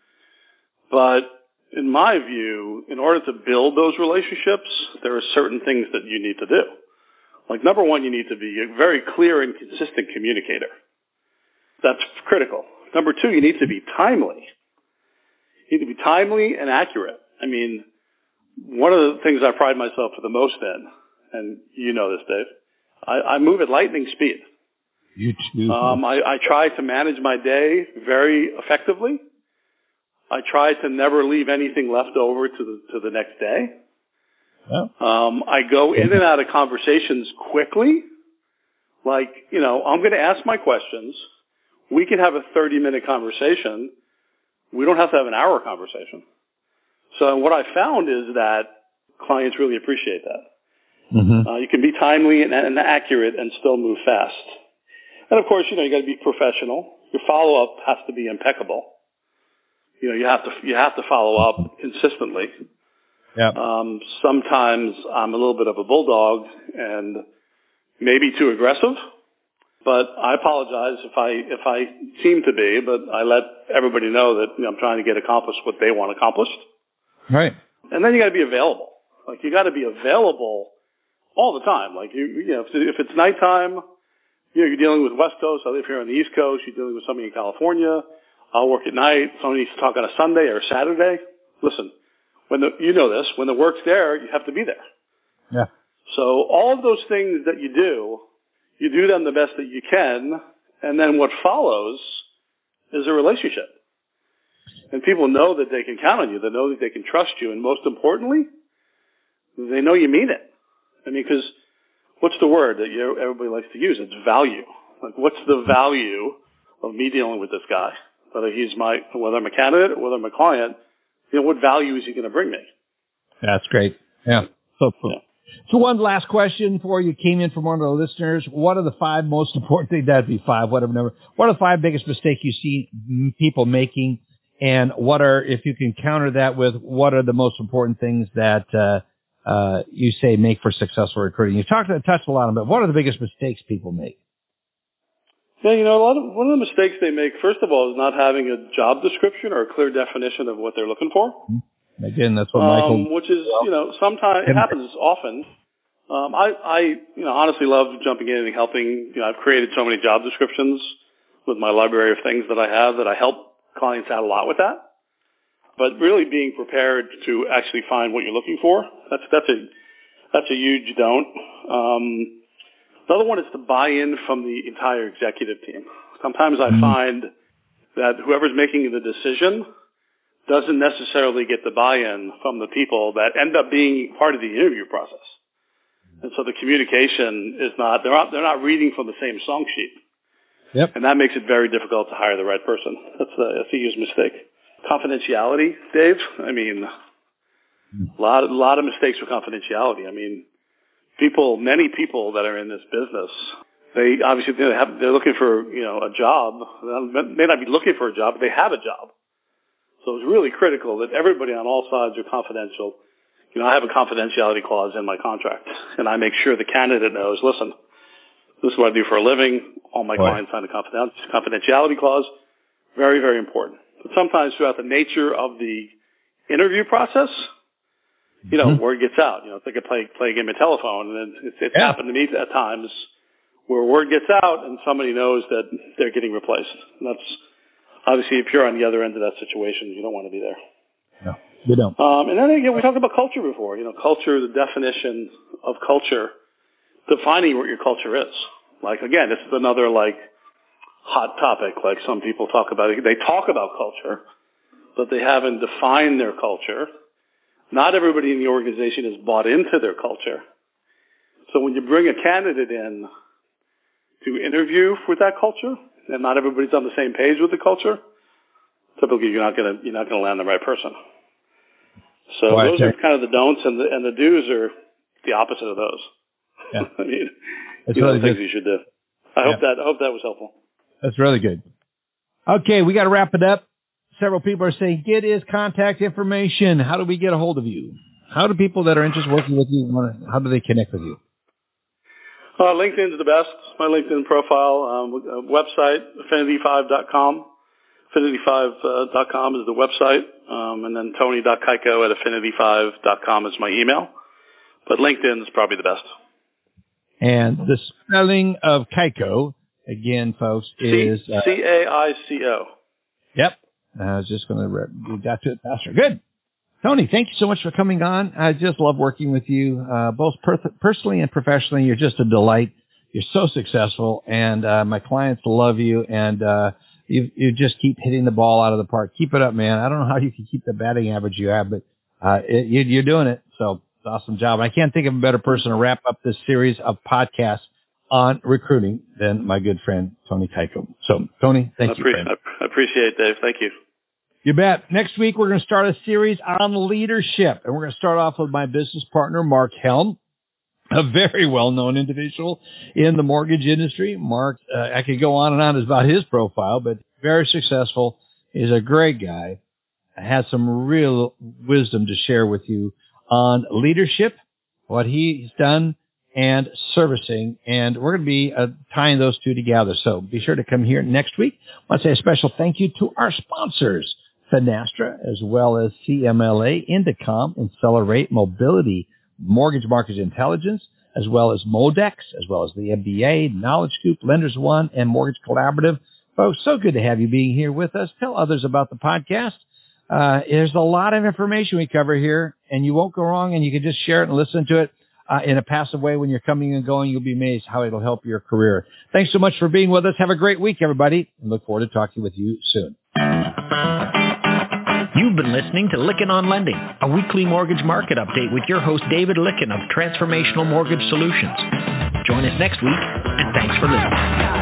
But in my view, in order to build those relationships, there are certain things that you need to do. Like, number one, you need to be a very clear and consistent communicator. That's critical. Number two, you need to be timely. You need to be timely and accurate. One of the things I pride myself for the most in, and you know this, Dave, I move at lightning speed. You too. I try to manage my day very effectively. I try to never leave anything left over to the next day. Yeah. I go in and out of conversations quickly. Like, I'm going to ask my questions. We can have a 30-minute conversation. We don't have to have an hour conversation. So what I found is that clients really appreciate that. Mm-hmm. You can be timely and accurate and still move fast. And of course, you got to be professional. your follow-up has to be impeccable. You have to follow up consistently. Yeah. Sometimes I'm a little bit of a bulldog and maybe too aggressive, but I apologize if I seem to be, but I let everybody know that I'm trying to get accomplished what they want accomplished. Right. And then you got to be available. Like, you got to be available all the time. Like, if it's nighttime, you're dealing with West Coast. I live here on the East Coast. You're dealing with somebody in California. I'll work at night. Somebody needs to talk on a Sunday or a Saturday. Listen, when the work's there, you have to be there. Yeah. So all of those things that you do them the best that you can, and then what follows is a relationship. And people know that they can count on you. They know that they can trust you. And most importantly, they know you mean it. I mean, because what's the word that everybody likes to use? It's value. Like, what's the value of me dealing with this guy? Whether I'm a candidate or whether I'm a client, what value is he going to bring me? That's great. Yeah. So cool. Yeah. So one last question for you. Came in from one of the listeners. What are the 5 most important things? That'd be 5, whatever number. What are the 5 biggest mistakes you see people making? And if you can counter that with, what are the most important things that you say make for successful recruiting? You touched a lot on it. What are the biggest mistakes people make? Yeah, one of the mistakes they make, first of all, is not having a job description or a clear definition of what they're looking for. Again, that's what Michael... Which is, sometimes it happens often. I honestly love jumping in and helping. I've created so many job descriptions with my library of things that I have that I help clients out a lot with that. But really being prepared to actually find what you're looking for, that's a huge don't. Another one is to buy in from the entire executive team. Sometimes I find that whoever's making the decision doesn't necessarily get the buy-in from the people that end up being part of the interview process. And so the communication is they're not reading from the same song sheet. Yep. And that makes it very difficult to hire the right person. That's a huge mistake. Confidentiality, Dave. I mean, a lot of mistakes with confidentiality. I mean, many people that are in this business, they're looking for, a job. They may not be looking for a job, but they have a job. So it's really critical that everybody on all sides are confidential. I have a confidentiality clause in my contract, and I make sure the candidate knows, listen, this is what I do for a living. All my clients sign a confidentiality clause. Very, very important. But sometimes throughout the nature of the interview process, word gets out. It's like play a game of telephone, and it's happened to me at times where word gets out and somebody knows that they're getting replaced. And that's obviously, if you're on the other end of that situation, you don't want to be there. No, you don't. And then again, we talked about culture before. Culture, the definition of culture, defining what your culture is. Like, again, this is another hot topic. Like, some people talk about it. They talk about culture, but they haven't defined their culture. Not everybody in the organization is bought into their culture. So when you bring a candidate in to interview with that culture, and not everybody's on the same page with the culture, typically you're not going to land the right person. So those are kind of the don'ts, and the do's are the opposite of those. Yeah. I mean, that's really things good. you should do. I hope that was helpful. That's really good. Okay, we got to wrap it up. Several people are saying, get his contact information. How do we get a hold of you? How do people that are interested in working with you, how do they connect with you? LinkedIn's the best. My LinkedIn profile, website, affinity5.com. Affinity5.com is the website. And then tony.kaiko at affinity5.com is my email. But LinkedIn is probably the best. And the spelling of Kaiko, again, folks, is... C-A-I-C-O. Yep. I was just going to we got to it faster. Good. Tony, thank you so much for coming on. I just love working with you, both personally and professionally. You're just a delight. You're so successful, and my clients love you, and you just keep hitting the ball out of the park. Keep it up, man. I don't know how you can keep the batting average you have, but you're doing it. So it's an awesome job. I can't think of a better person to wrap up this series of podcasts on recruiting than my good friend, Tony Kaiko. So, Tony, thank you, friend. I appreciate it, Dave. Thank you. You bet. Next week, we're going to start a series on leadership, and we're going to start off with my business partner, Mark Helm. a very well-known individual in the mortgage industry. Mark, I could go on and on about his profile, but very successful. He's a great guy. Has some real wisdom to share with you on leadership, what he's done, and servicing. And we're going to be tying those two together. So be sure to come here next week. I want to say a special thank you to our sponsors, Finastra, as well as CMLA, Indicom, Accelerate, Mobility, Mortgage Market Intelligence, as well as Modex, as well as the MBA, Knowledge Scoop, Lenders One, and Mortgage Collaborative. Folks, so good to have you being here with us. Tell others about the podcast. There's a lot of information we cover here, and you won't go wrong, and you can just share it and listen to it in a passive way when you're coming and going. You'll be amazed how it'll help your career. Thanks so much for being with us. Have a great week, everybody, and look forward to talking with you soon. You've been listening to Lykken on Lending, a weekly mortgage market update with your host, David Lykken of Transformational Mortgage Solutions. Join us next week, and thanks for listening.